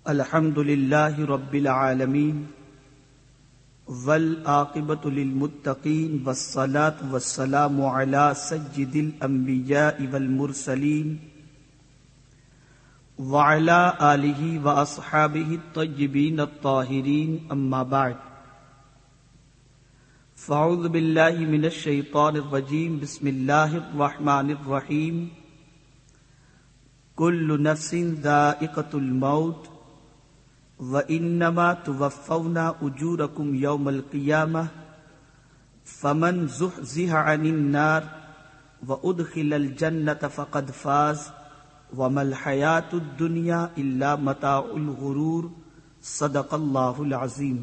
الحمد للہ رب العالمین والعاقبۃ للمتقین والصلاة والسلام علی سید الانبیاء والمرسلین وعلی آلہ واصحابہ الطیبین الطاہرین اما بعد فاعوذ باللہ من الشیطان الرجیم بسم اللہ الرحمن الرحیم کل نفس ذائقۃ الموت وَإِنَّمَا تُوَفَّوْنَا أُجُورَكُمْ يَوْمَ الْقِيَامَةِ فَمَنْ زُحْزِحَ عَنِ النَّارِ وَأُدْخِلَ الْجَنَّةَ فَقَدْ فَازَ وَمَا الْحَيَاةُ الدُّنْيَا إِلَّا مَتَاعُ الْغُرُورِ صدق اللہ العظیم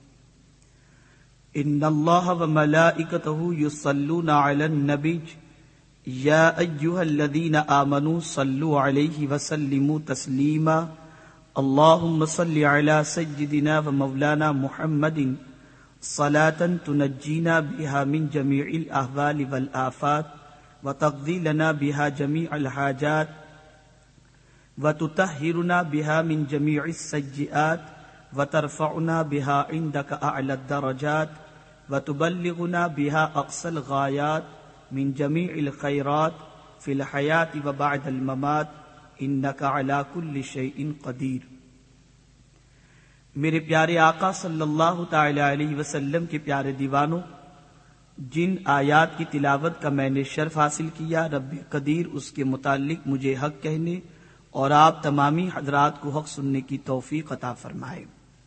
ان اللہ وملائکتہ یصلون علی النبی یا ایہا الذین آمنوا صلوا علیہ وسلموا تسلیما اللهم صل على سيدنا ومولانا محمد صلاة تنجينا بها من جميع الأهوال والآفات وتقضي لنا بها جميع الحاجات وتطهرنا بها من جميع السيئات وترفعنا بها عندك أعلى الدرجات وتبلغنا بها أقصى الغايات من جميع الخيرات في الحياة وبعد الممات انک علی کل شیء قدیر۔ میرے پیارے آقا صلی اللہ تعالی علیہ وسلم کے پیارے دیوانوں، جن آیات کی تلاوت کا میں نے شرف حاصل کیا، رب قدیر اس کے متعلق مجھے حق کہنے اور آپ تمامی حضرات کو حق سننے کی توفیق عطا فرمائے۔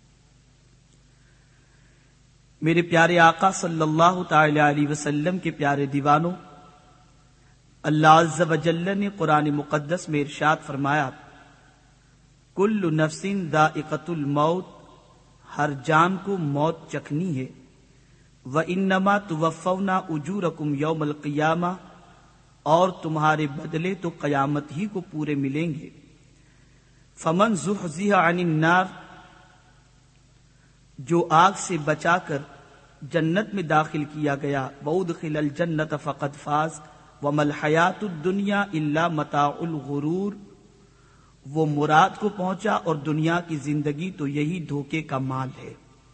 میرے پیارے آقا صلی اللہ تعالی علیہ وسلم کے پیارے دیوانوں، اللہ عز و جل نے قرآن مقدس میں ارشاد فرمایا، کل نفس ذائقۃ الموت، ہر جان کو موت چکھنی ہے، وَإِنَّمَا تُوَفَّوْنَا أُجُورَكُمْ يَوْمَ الْقِيَامَةِ، اور تمہارے بدلے تو قیامت ہی کو پورے ملیں گے۔ فَمَنْ زُحْزِحَ عَنِ النَّارِ، جو آگ سے بچا کر جنت میں داخل کیا گیا، وَأُدْخِلَ الْجَنَّةَ فَقَدْ فَازَ وَمَا الْحَيَاةُ الدُّنْيَا إِلَّا مَتَاعُ الْغُرُورِ، وہ مراد کو پہنچا اور دنیا کی زندگی تو یہی دھوکے کا مال ہے۔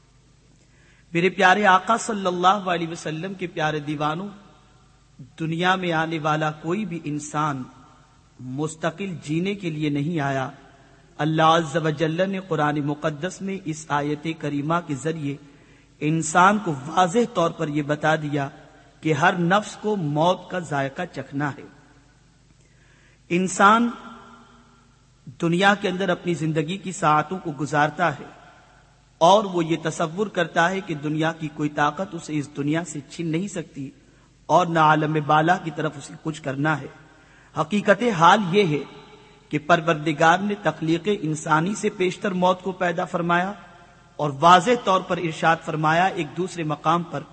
میرے پیارے آقا صلی اللہ علیہ وسلم کے پیارے دیوانوں، دنیا میں آنے والا کوئی بھی انسان مستقل جینے کے لیے نہیں آیا۔ اللہ عز و جل نے قرآن مقدس میں اس آیت کریمہ کے ذریعے انسان کو واضح طور پر یہ بتا دیا کہ ہر نفس کو موت کا ذائقہ چکھنا ہے۔ انسان دنیا کے اندر اپنی زندگی کی ساعتوں کو گزارتا ہے اور وہ یہ تصور کرتا ہے کہ دنیا کی کوئی طاقت اسے اس دنیا سے چھین نہیں سکتی اور نہ عالم بالا کی طرف اسے کچھ کرنا ہے۔ حقیقت حال یہ ہے کہ پروردگار نے تخلیق انسانی سے پیشتر موت کو پیدا فرمایا اور واضح طور پر ارشاد فرمایا ایک دوسرے مقام پر،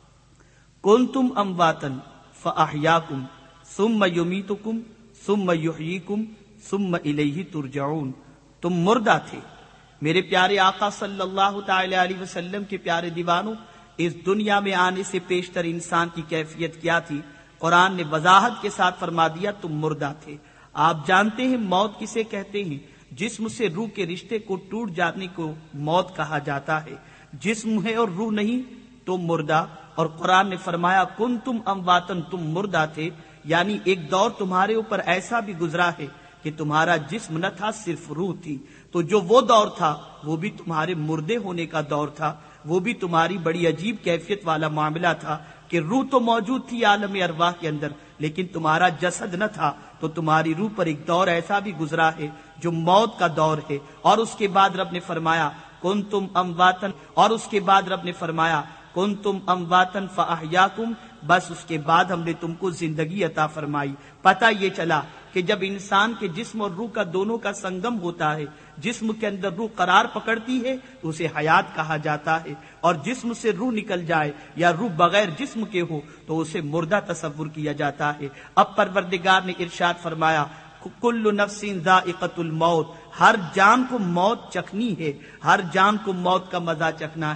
کنتم امواتا فاحیاکم ثم یمیتکم ثم یحییکم ثم الیہ ترجعون، تم مردہ تھے۔ میرے پیارے آقا صلی اللہ تعالی علیہ وسلم کے پیارے دیوانوں، اس دنیا میں آنے سے پیشتر انسان کی کیفیت کیا تھی؟ قرآن نے وضاحت کے ساتھ فرما دیا تم مردہ تھے۔ آپ جانتے ہیں موت کسے کہتے ہیں؟ جسم سے روح کے رشتے کو ٹوٹ جانے کو موت کہا جاتا ہے۔ جسم ہے اور روح نہیں تو مردہ۔ اور قرآن نے فرمایا کنتم امواتن، تم مردہ تھے، یعنی ایک دور تمہارے اوپر ایسا بھی گزرا ہے کہ تمہارا جسم نہ تھا، صرف روح تھی۔ تو جو وہ دور تھا وہ بھی تمہارے مردے ہونے کا دور تھا، وہ بھی تمہاری بڑی عجیب کیفیت والا معاملہ تھا کہ روح تو موجود تھی عالم ارواح کے اندر لیکن تمہارا جسد نہ تھا۔ تو تمہاری روح پر ایک دور ایسا بھی گزرا ہے جو موت کا دور ہے۔ اور اس کے بعد رب نے فرمایا کنتم امواتن، اور اس کے بعد رب نے فرمایا کنتم امواتن فاحیاکم، بس اس کے بعد ہم نے تم کو زندگی عطا فرمائی۔ پتہ یہ چلا کہ جب انسان کے جسم اور روح کا دونوں کا سنگم ہوتا ہے، جسم کے اندر روح قرار پکڑتی ہے تو اسے حیات کہا جاتا ہے، اور جسم سے روح نکل جائے یا روح بغیر جسم کے ہو تو اسے مردہ تصور کیا جاتا ہے۔ اب پروردگار نے ارشاد فرمایا کل نفس ذائقۃ الموت، ہر جان کو موت چکھنی ہے، ہر جان کو موت کا مزہ چکھنا ہے۔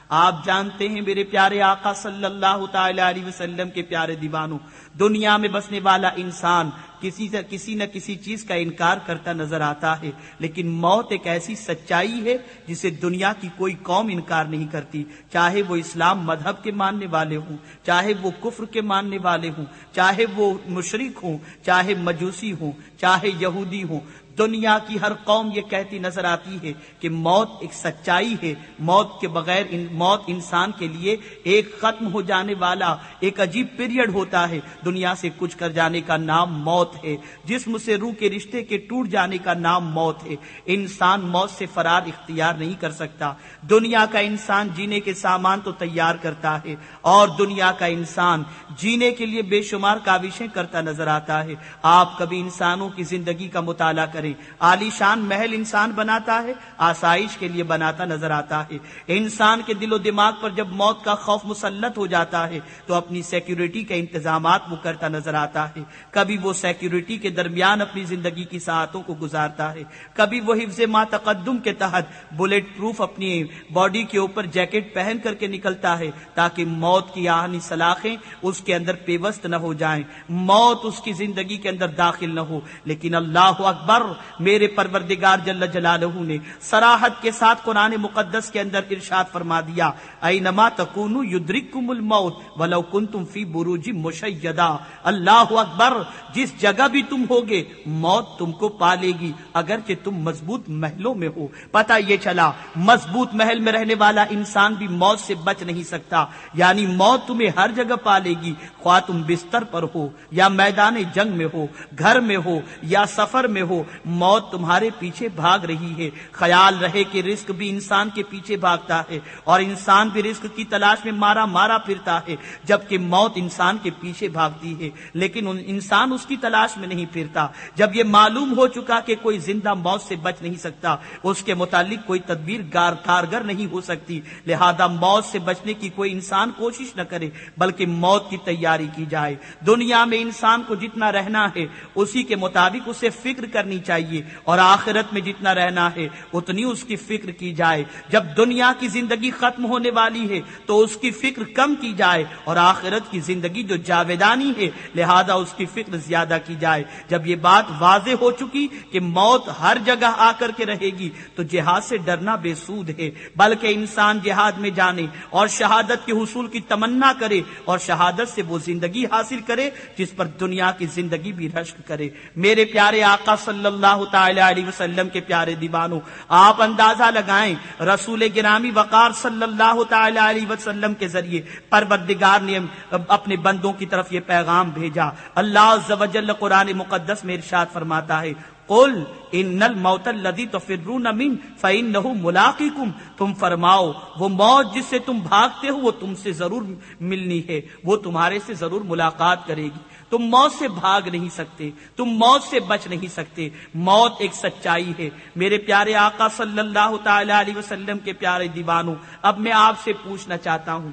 آپ جانتے ہیں میرے پیارے آقا صلی اللہ تعالی علیہ وسلم کے پیارے دیوانوں، دنیا میں بسنے والا انسان کسی نہ کسی چیز کا انکار کرتا نظر آتا ہے، لیکن موت ایک ایسی سچائی ہے جسے دنیا کی کوئی قوم انکار نہیں کرتی، چاہے وہ اسلام مذہب کے ماننے والے ہوں، چاہے وہ کفر کے ماننے والے ہوں، چاہے وہ مشرک ہوں، چاہے مجوسی ہوں، چاہے یہودی ہوں۔ دنیا کی ہر قوم یہ کہتی نظر آتی ہے کہ موت ایک سچائی ہے، موت کے بغیر موت انسان کے لیے ایک ختم ہو جانے والا ایک عجیب پیریڈ ہوتا ہے۔ دنیا سے کچھ کر جانے کا نام موت ہے، جسم سے روح کے رشتے کے ٹوٹ جانے کا نام موت ہے۔ انسان موت سے فرار اختیار نہیں کر سکتا۔ دنیا کا انسان جینے کے سامان تو تیار کرتا ہے، اور دنیا کا انسان جینے کے لیے بے شمار کاوشیں کرتا نظر آتا ہے۔ آپ کبھی انسانوں کی زندگی کا مطالعہ کریں، عالی شان محل انسان بناتا ہے، آسائش کے لیے بناتا نظر آتا ہے۔ انسان کے دل و دماغ پر جب موت کا خوف مسلط ہو جاتا ہے تو اپنی سیکیورٹی کے انتظامات وہ کرتا نظر آتا ہے۔ کبھی وہ سیکیورٹی کے درمیان اپنی زندگی کی ساعتوں کو گزارتا ہے، کبھی وہ حفظ ما تقدم کے تحت بلیٹ پروف اپنی باڈی کے اوپر جیکٹ پہن کر کے نکلتا ہے تاکہ موت کی آہنی سلاخیں اس کے اندر پیوست نہ ہو جائیں، موت اس کی زندگی کے اندر داخل نہ ہو۔ لیکن اللہ اکبر، میرے پروردگار جل جلالہ نے صراحت کے ساتھ قرآن مقدس کے اندر ارشاد فرما دیا، اینما تکونوا یدرککم الموت ولو کنتم فی بروج مشیدہ۔ اللہ اکبر، جس جگہ بھی تم ہوگے موت تم کو پالے گی، اگرچہ تم مضبوط محلوں میں ہو۔ پتہ یہ چلا مضبوط محل میں رہنے والا انسان بھی موت سے بچ نہیں سکتا، یعنی موت تمہیں ہر جگہ پالے گی، خواہ تم بستر پر ہو یا میدان جنگ میں ہو، گھر میں ہو یا سفر میں ہو، موت تمہارے پیچھے بھاگ رہی ہے۔ خیال رہے کہ رزق بھی انسان کے پیچھے بھاگتا ہے، اور انسان بھی رزق کی تلاش میں مارا پھرتا ہے، جبکہ موت انسان کے پیچھے بھاگتی ہے لیکن انسان اس کی تلاش میں نہیں پھرتا۔ جب یہ معلوم ہو چکا کہ کوئی زندہ موت سے بچ نہیں سکتا، اس کے متعلق کوئی تدبیر کارگر نہیں ہو سکتی، لہذا موت سے بچنے کی کوئی انسان کوشش نہ کرے بلکہ موت کی تیاری کی جائے۔ دنیا میں انسان کو جتنا رہنا ہے اسی کے مطابق اسے فکر کرنی چاہیے، اور آخرت میں جتنا رہنا ہے اتنی اس کی فکر کی جائے۔ جب دنیا کی زندگی ختم ہونے والی ہے تو اس کی فکر کم کی جائے، اور آخرت کی زندگی جو جاویدانی ہے لہذا اس کی فکر زیادہ کی جائے۔ جب یہ بات واضح ہو چکی کہ موت ہر جگہ آ کر کے رہے گی تو جہاد سے ڈرنا بے سود ہے، بلکہ انسان جہاد میں جانے اور شہادت کے حصول کی تمنا کرے، اور شہادت سے وہ زندگی حاصل کرے جس پر دنیا کی زندگی بھی رشک کرے۔ میرے پیارے آقا صلی اللہ تعالی علیہ وسلم کے پیارے دیوانوں، آپ اندازہ لگائیں، رسول گرامی وقار صلی اللہ تعالی علیہ وسلم کے ذریعے پروردگار نے اپنے بندوں کی طرف یہ پیغام بھیجا۔ اللہ عز و جل قرآن مقدس میں ارشاد فرماتا ہے، قل ان الموت الذی تفرون منہ فانہ ملاقیکم، تم فرماؤ وہ موت جس سے تم بھاگتے ہو وہ تم سے ضرور ملنی ہے، وہ تمہارے سے ضرور ملاقات کرے گی۔ تم موت سے بھاگ نہیں سکتے، تم موت سے بچ نہیں سکتے، موت ایک سچائی ہے۔ میرے پیارے آقا صلی اللہ تعالی علیہ وسلم کے پیارے دیوانوں، اب میں آپ سے پوچھنا چاہتا ہوں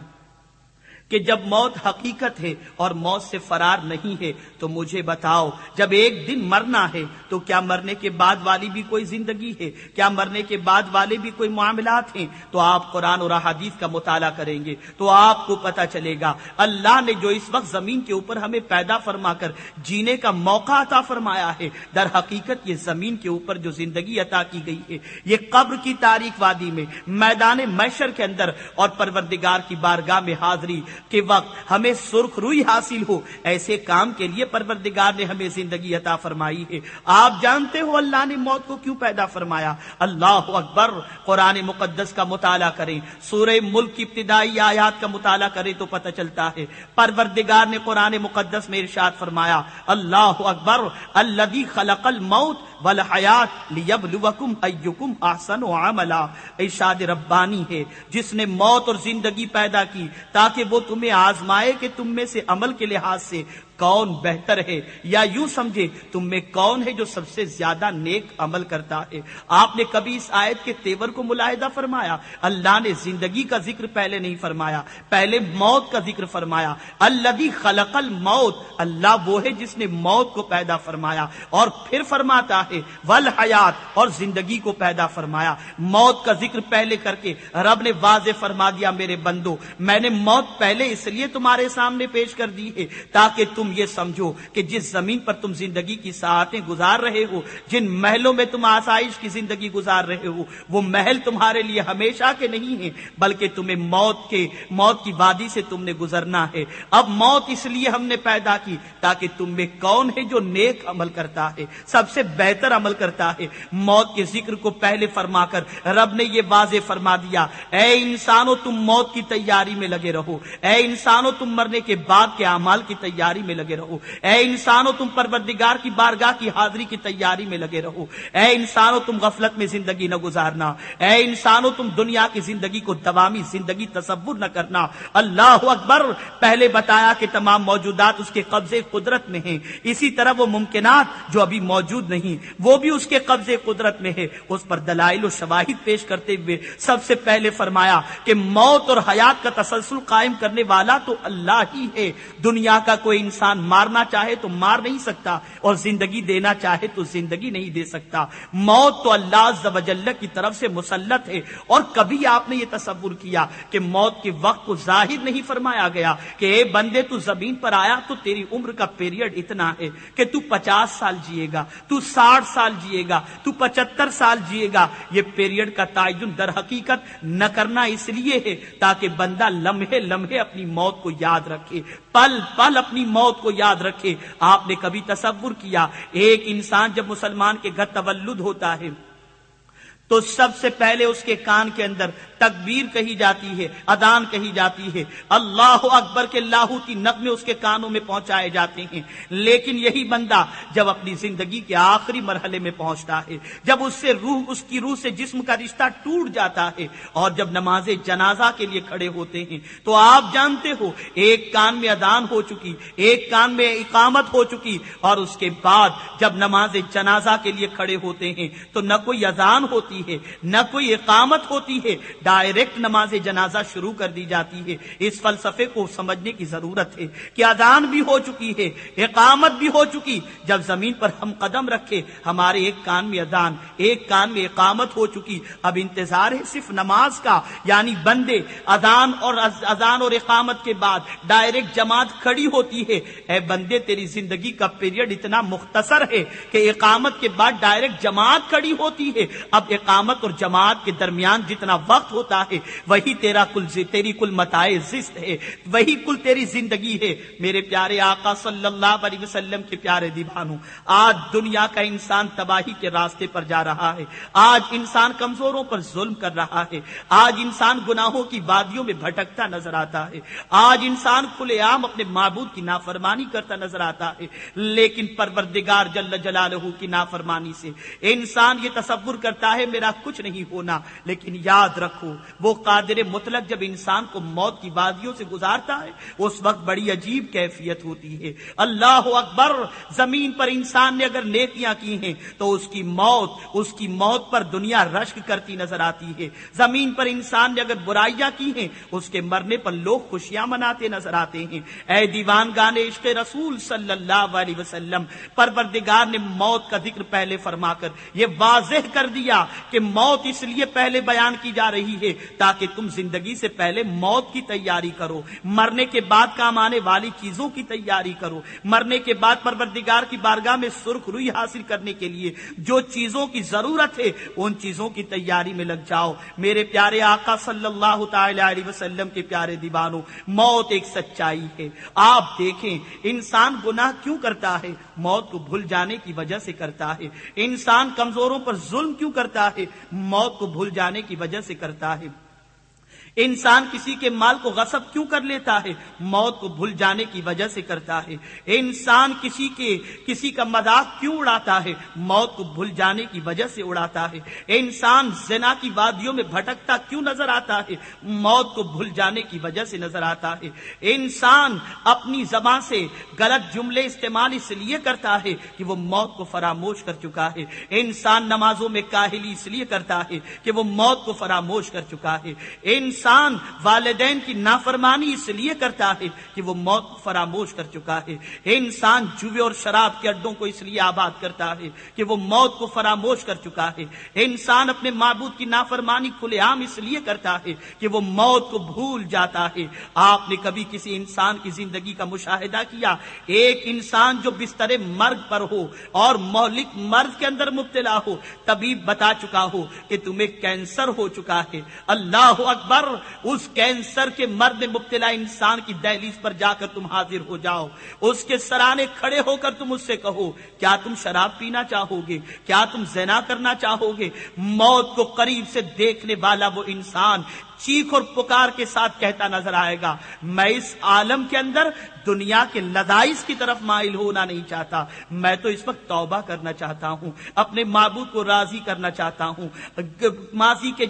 کہ جب موت حقیقت ہے اور موت سے فرار نہیں ہے تو مجھے بتاؤ، جب ایک دن مرنا ہے تو کیا مرنے کے بعد والی بھی کوئی زندگی ہے؟ کیا مرنے کے بعد والے بھی کوئی معاملات ہیں؟ تو آپ قرآن اور احادیث کا مطالعہ کریں گے تو آپ کو پتہ چلے گا اللہ نے جو اس وقت زمین کے اوپر ہمیں پیدا فرما کر جینے کا موقع عطا فرمایا ہے، در حقیقت یہ زمین کے اوپر جو زندگی عطا کی گئی ہے یہ قبر کی تاریک وادی میں، میدان محشر کے اندر اور پروردگار کی بارگاہ میں حاضری کے وقت ہمیں سرخ روئی حاصل ہو، ایسے کام کے لیے پروردگار نے ہمیں زندگی عطا فرمائی ہے۔ آپ جانتے ہو اللہ نے موت کو کیوں پیدا فرمایا؟ اللہ اکبر، قرآن مقدس کا مطالعہ کریں، سورہ ملک کی ابتدائی آیات کا مطالعہ کریں تو پتہ چلتا ہے پروردگار نے قرآن مقدس میں ارشاد فرمایا، اللہ اکبر، الذی خلق الموت والحیات لیبلوکم ایکم احسن عملا، ارشاد ربانی ہے جس نے موت اور زندگی پیدا کی تاکہ وہ تمہیں آزمائے کہ تم میں سے عمل کے لحاظ سے کون بہتر ہے، یا یوں سمجھے تم میں کون ہے جو سب سے زیادہ نیک عمل کرتا ہے۔ آپ نے کبھی اس آیت کے تیور کو ملاحظہ فرمایا؟ اللہ نے زندگی کا ذکر پہلے نہیں فرمایا، پہلے موت کا ذکر فرمایا۔ الذی خلق الموت، اللہ وہ ہے جس نے موت کو پیدا فرمایا، اور پھر فرماتا ہے والحیات، اور زندگی کو پیدا فرمایا۔ موت کا ذکر پہلے کر کے رب نے واضح فرما دیا میرے بندو، میں نے موت پہلے اس لیے تمہارے سامنے پیش کر دی ہے تاکہ تم یہ سمجھو کہ جس زمین پر تم زندگی کی ساعتیں گزار رہے ہو، جن محلوں میں تم آسائش کی زندگی گزار رہے ہو، وہ محل تمہارے لیے ہمیشہ کے نہیں ہیں، بلکہ تمہیں موت کی وادی سے تم نے گزرنا ہے۔ اب موت اس لیے ہم نے پیدا کی تاکہ تم میں کون ہے جو نیک عمل کرتا ہے، سب سے بہتر عمل کرتا ہے۔ موت کے ذکر کو پہلے فرما کر رب نے یہ واضح فرما دیا، اے انسانوں تم موت کی تیاری میں لگے رہو، اے انسانوں تم مرنے کے بعد کے اعمال کی تیاری میں لگے رہو، اے انسانوں تم پروردگار کی بارگاہ کی حاضری کی تیاری میں لگے رہو، اے انسانوں تم غفلت میں زندگی نہ گزارنا، اے انسانوں تم دنیا کی زندگی کو دوامی زندگی تصور نہ کرنا۔ اللہ اکبر، پہلے بتایا کہ تمام موجودات اس کے قبضے قدرت میں ہیں، اسی طرح وہ ممکنات جو ابھی موجود نہیں وہ بھی اس کے قبضے قدرت میں ہے۔ اس پر دلائل و شواہد پیش کرتے ہوئے سب سے پہلے فرمایا کہ موت اور حیات کا تسلسل قائم کرنے والا تو اللہ ہی ہے۔ دنیا کا کوئی انسان مارنا چاہے تو مار نہیں سکتا، اور زندگی دینا چاہے تو زندگی نہیں دے سکتا۔ موت تو اللہ عز و جل کی طرف سے مسلط ہے، اور کبھی آپ نے یہ تصور کیا کہ موت کے وقت کو ظاہر نہیں فرمایا گیا کہ اے بندے تو زمین پر آیا تو تیری عمر کا پیریڈ اتنا ہے کہ تو 50 سال جیے گا، تو 60 سال جیے گا، تو 75 سال جیے گا۔ یہ پیریڈ کا تعین در حقیقت نہ کرنا اس لیے ہے تاکہ بندہ لمحے لمحے اپنی موت کو یاد رکھے، پل پل اپنی موت کو یاد رکھے۔ آپ نے کبھی تصور کیا ایک انسان جب مسلمان کے گھر تولد ہوتا ہے تو سب سے پہلے اس کے کان کے اندر تکبیر کہی جاتی ہے، اذان کہی جاتی ہے، اللہ اکبر کے لاہوتی نغمے اس کے کانوں میں پہنچائے جاتے ہیں۔ لیکن یہی بندہ جب اپنی زندگی کے آخری مرحلے میں پہنچتا ہے، جب اس کی روح سے جسم کا رشتہ ٹوٹ جاتا ہے، اور جب نماز جنازہ کے لیے کھڑے ہوتے ہیں تو آپ جانتے ہو ایک کان میں اذان ہو چکی، ایک کان میں اقامت ہو چکی، اور اس کے بعد جب نماز جنازہ کے لیے کھڑے ہوتے ہیں تو نہ کوئی اذان ہوتی ہے، نہ کوئی اقامت ہوتی ہے، ڈائریکٹ نماز جنازہ شروع کر دی جاتی ہے۔ اس فلسفے کو سمجھنے کی ضرورت ہے کہ اذان بھی ہو چکی ہے، اقامت بھی ہو چکی، جب زمین پر ہم قدم رکھے ہمارے ایک کان میں اذان، ایک کان میں اقامت ہو چکی، اب انتظار ہے صرف نماز کا، یعنی بندے اذان اور اقامت کے بعد ڈائریکٹ جماعت کھڑی ہوتی ہے۔ اے بندے تیری زندگی کا پیریڈ اتنا مختصر ہے کہ اقامت کے بعد ڈائریکٹ جماعت کھڑی ہوتی ہے، اب اقامت اور جماعت کے درمیان جتنا وقت ہوتا ہے وہی تیری کل متاع زست ہے، وہی کل تیری زندگی ہے۔ میرے پیارے آقا صلی اللہ علیہ وسلم کے پیارے دیوانوں، آج دنیا کا انسان تباہی کے راستے پر جا رہا ہے، آج انسان کمزوروں پر ظلم کر رہا ہے، آج انسان گناہوں کی وادیوں میں بھٹکتا نظر آتا ہے، آج انسان کھلے عام اپنے معبود کی نافرمانی کرتا نظر آتا ہے۔ لیکن پروردگار جل جلالہ کی نافرمانی سے انسان یہ تصور کرتا ہے میرا کچھ نہیں ہونا، لیکن یاد رکھو وہ قادر مطلق جب انسان کو موت کی وادیوں سے گزارتا ہے اس وقت بڑی عجیب کیفیت ہوتی ہے۔ اللہ اکبر، زمین پر انسان نے اگر نیکیاں کی ہیں تو اس کی موت پر دنیا رشک کرتی نظر آتی ہے، زمین پر انسان نے اگر برائیاں کی ہیں اس کے مرنے پر لوگ خوشیاں مناتے نظر آتے ہیں۔ اے دیوانگان عشق رسول صلی اللہ علیہ وسلم، پروردگار نے موت کا ذکر پہلے فرما کر یہ واضح کر دیا کہ موت اس لیے پہلے بیان کی جا رہی ہے تاکہ تم زندگی سے پہلے موت کی تیاری کرو، مرنے کے بعد کام آنے والی چیزوں کی تیاری کرو، مرنے کے بعد پروردگار کی بارگاہ میں سرخ روئی حاصل کرنے کے لیے جو چیزوں کی ضرورت ہے ان چیزوں کی تیاری میں لگ جاؤ۔ میرے پیارے آقا صلی اللہ تعالی علیہ وسلم کے پیارے دیوانوں، موت ایک سچائی ہے۔ آپ دیکھیں انسان گناہ کیوں کرتا ہے؟ موت کو بھول جانے کی وجہ سے کرتا ہے۔ انسان کمزوروں پر ظلم کیوں کرتا ہے؟ موت کو بھول جانے کی وجہ سے کرتا ہے۔ انسان کسی کے مال کو غصب کیوں کر لیتا ہے؟ موت کو بھول جانے کی وجہ سے کرتا ہے۔ انسان کسی کا مذاق کیوں اڑاتا ہے؟ موت کو بھول جانے کی وجہ سے اڑاتا ہے۔ انسان زنا کی وادیوں میں بھٹکتا کیوں نظر آتا ہے؟ موت کو بھول جانے کی وجہ سے نظر آتا ہے۔ انسان اپنی زبان سے غلط جملے استعمال اس لیے کرتا ہے کہ وہ موت کو فراموش کر چکا ہے۔ انسان نمازوں میں کاہلی اس لیے کرتا ہے کہ وہ موت کو فراموش کر چکا ہے۔ انسان والدین کی نافرمانی اس لیے کرتا ہے کہ وہ موت کو فراموش کر چکا ہے۔ انسان جوے اور شراب کے اڈوں کو اس لیے آباد کرتا ہے کہ وہ موت کو فراموش کر چکا ہے۔ انسان اپنے معبود کی نافرمانی کھلے عام اس لیے کرتا ہے کہ وہ موت کو بھول جاتا ہے۔ آپ نے کبھی کسی انسان کی زندگی کا مشاہدہ کیا؟ ایک انسان جو بستر مرگ پر ہو اور مہلک مرض کے اندر مبتلا ہو، طبیب بتا چکا ہو کہ تمہیں کینسر ہو چکا ہے، اللہ اکبر، اس کینسر کے مرض میں مبتلا انسان کی دہلیز پر جا کر تم حاضر ہو جاؤ، اس کے سرانے کھڑے ہو کر تم اس سے کہو کیا تم شراب پینا چاہو گے؟ کیا تم زنا کرنا چاہو گے؟ موت کو قریب سے دیکھنے والا وہ انسان چیخ اور پکار کے ساتھ کہتا نظر آئے گا، میں اس عالم کے اندر دنیا کے لذائذ کی طرف مائل ہونا نہیں چاہتا، میں تو اس وقت توبہ کرنا چاہتا ہوں، اپنے معبود کو راضی کرنا چاہتا ہوں، ماضی کی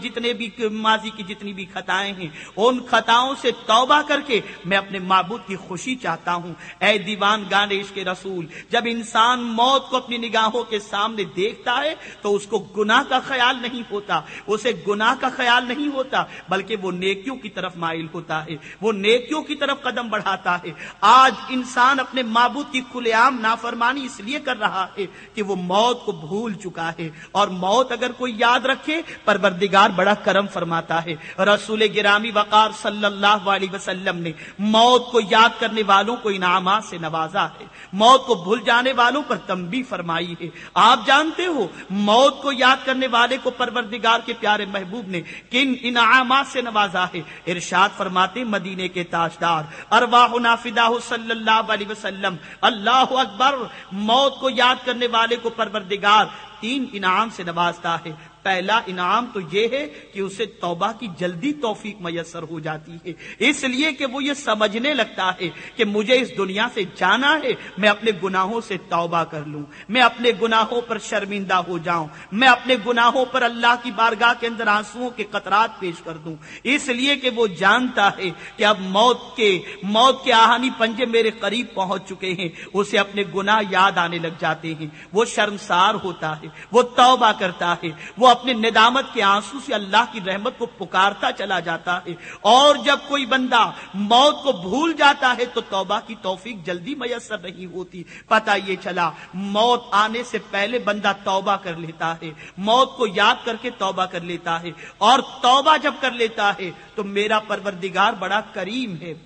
جتنی بھی خطائیں ہیں ان خطاؤں سے توبہ کر کے میں اپنے معبود کی خوشی چاہتا ہوں۔ اے دیوان گانیش کے رسول، جب انسان موت کو اپنی نگاہوں کے سامنے دیکھتا ہے تو اس کو گناہ کا خیال نہیں ہوتا، اسے گناہ کا خیال نہیں ہوتا، بلکہ وہ نیکیوں کی طرف مائل ہوتا ہے، وہ نیکیوں کی طرف قدم بڑھاتا ہے۔ آج انسان اپنے معبود کی کھلے عام نافرمانی اس لیے کر رہا ہے کہ وہ موت کو بھول چکا ہے، اور موت اگر کوئی یاد رکھے پروردگار بڑا کرم فرماتا ہے۔ رسول گرامی وقار صلی اللہ علیہ وسلم نے موت کو یاد کرنے والوں کو انعامات سے نوازا ہے، موت کو بھول جانے والوں پر تنبیہ فرمائی ہے۔ آپ جانتے ہو موت کو یاد کرنے والے کو پروردگار کے پیارے محبوب نے کن انعامات سے نوازا ہے؟ ارشاد فرماتے مدینے کے تاجدار ارواحنا فداہ صلی اللہ علیہ وسلم، اللہ اکبر، موت کو یاد کرنے والے کو پروردگار 3 انعام سے نوازتا ہے۔ پہلا انعام تو یہ ہے کہ اسے توبہ کی جلدی توفیق میسر ہو جاتی ہے، اس لیے کہ وہ یہ سمجھنے لگتا ہے کہ مجھے اس دنیا سے جانا ہے، میں اپنے گناہوں سے توبہ کر لوں، میں اپنے گناہوں پر شرمندہ ہو جاؤں، میں اپنے گناہوں پر اللہ کی بارگاہ کے اندر آنسوؤں کے قطرات پیش کر دوں، اس لیے کہ وہ جانتا ہے کہ اب موت کے آہنی پنجے میرے قریب پہنچ چکے ہیں۔ اسے اپنے گناہ یاد آنے لگ جاتے ہیں، وہ شرمسار ہوتا ہے، وہ توبہ کرتا ہے، وہ اپنے ندامت کے آنسو سے اللہ کی رحمت کو پکارتا چلا جاتا ہے۔ اور جب کوئی بندہ موت کو بھول جاتا ہے تو توبہ کی توفیق جلدی میسر نہیں ہوتی۔ پتہ یہ چلا موت آنے سے پہلے بندہ توبہ کر لیتا ہے، موت کو یاد کر کے توبہ کر لیتا ہے، اور توبہ جب کر لیتا ہے تو میرا پروردگار بڑا کریم ہے۔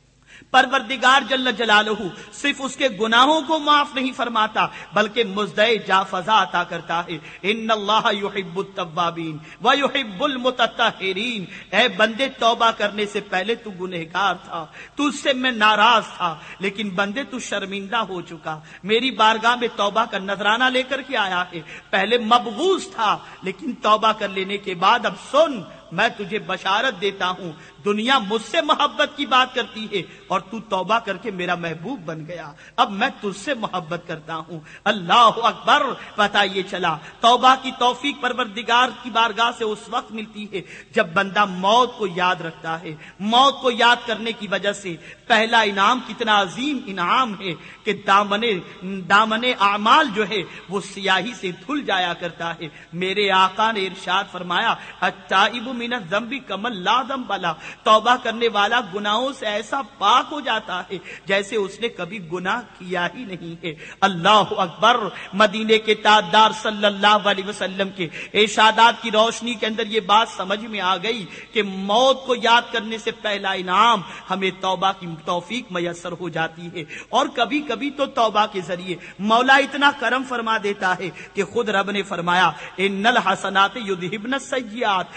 پروردگار جل جلالہ صرف اس کے گناہوں کو معاف نہیں فرماتا بلکہ مزدے جا فضا عطا کرتا ہے۔ ان اللہ یحب التوابین ویحب المتطہرین، اے بندے توبہ کرنے سے پہلے تو گنہگار تھا، تجھ سے میں ناراض تھا، لیکن بندے تو شرمندہ ہو چکا، میری بارگاہ میں توبہ کا نذرانہ لے کر کے آیا ہے۔ پہلے مبغوض تھا لیکن توبہ کر لینے کے بعد اب سن، میں تجھے بشارت دیتا ہوں، دنیا مجھ سے محبت کی بات کرتی ہے اور تو توبہ کر کے میرا محبوب بن گیا، اب میں تجھ سے محبت کرتا ہوں۔ اللہ اکبر۔ پتہ یہ چلا توبہ کی توفیق پروردگار کی بارگاہ سے اس وقت ملتی ہے جب بندہ موت کو یاد رکھتا ہے۔ موت کو یاد کرنے کی وجہ سے پہلا انعام کتنا عظیم انعام ہے کہ دامن اعمال جو ہے وہ سیاہی سے دھل جایا کرتا ہے۔ میرے آقا نے ارشاد فرمایا التائب من الذنب کمن لا ذنب له، توبہ کرنے والا گناہوں سے ایسا پاک ہو جاتا ہے جیسے اس نے کبھی گناہ کیا ہی نہیں ہے۔ اللہ اکبر۔ مدینے کے تاجدار صلی اللہ علیہ وسلم کے ارشادات کی روشنی کے اندر یہ بات سمجھ میں آ گئی کہ موت کو یاد کرنے سے پہلا انعام ہمیں توبہ کی توفیق میسر ہو جاتی ہے، اور کبھی کبھی تو توبہ کے ذریعے مولا اتنا کرم فرما دیتا ہے کہ خود رب نے فرمایا ان الحسنات یذہبن السیئات، بے شک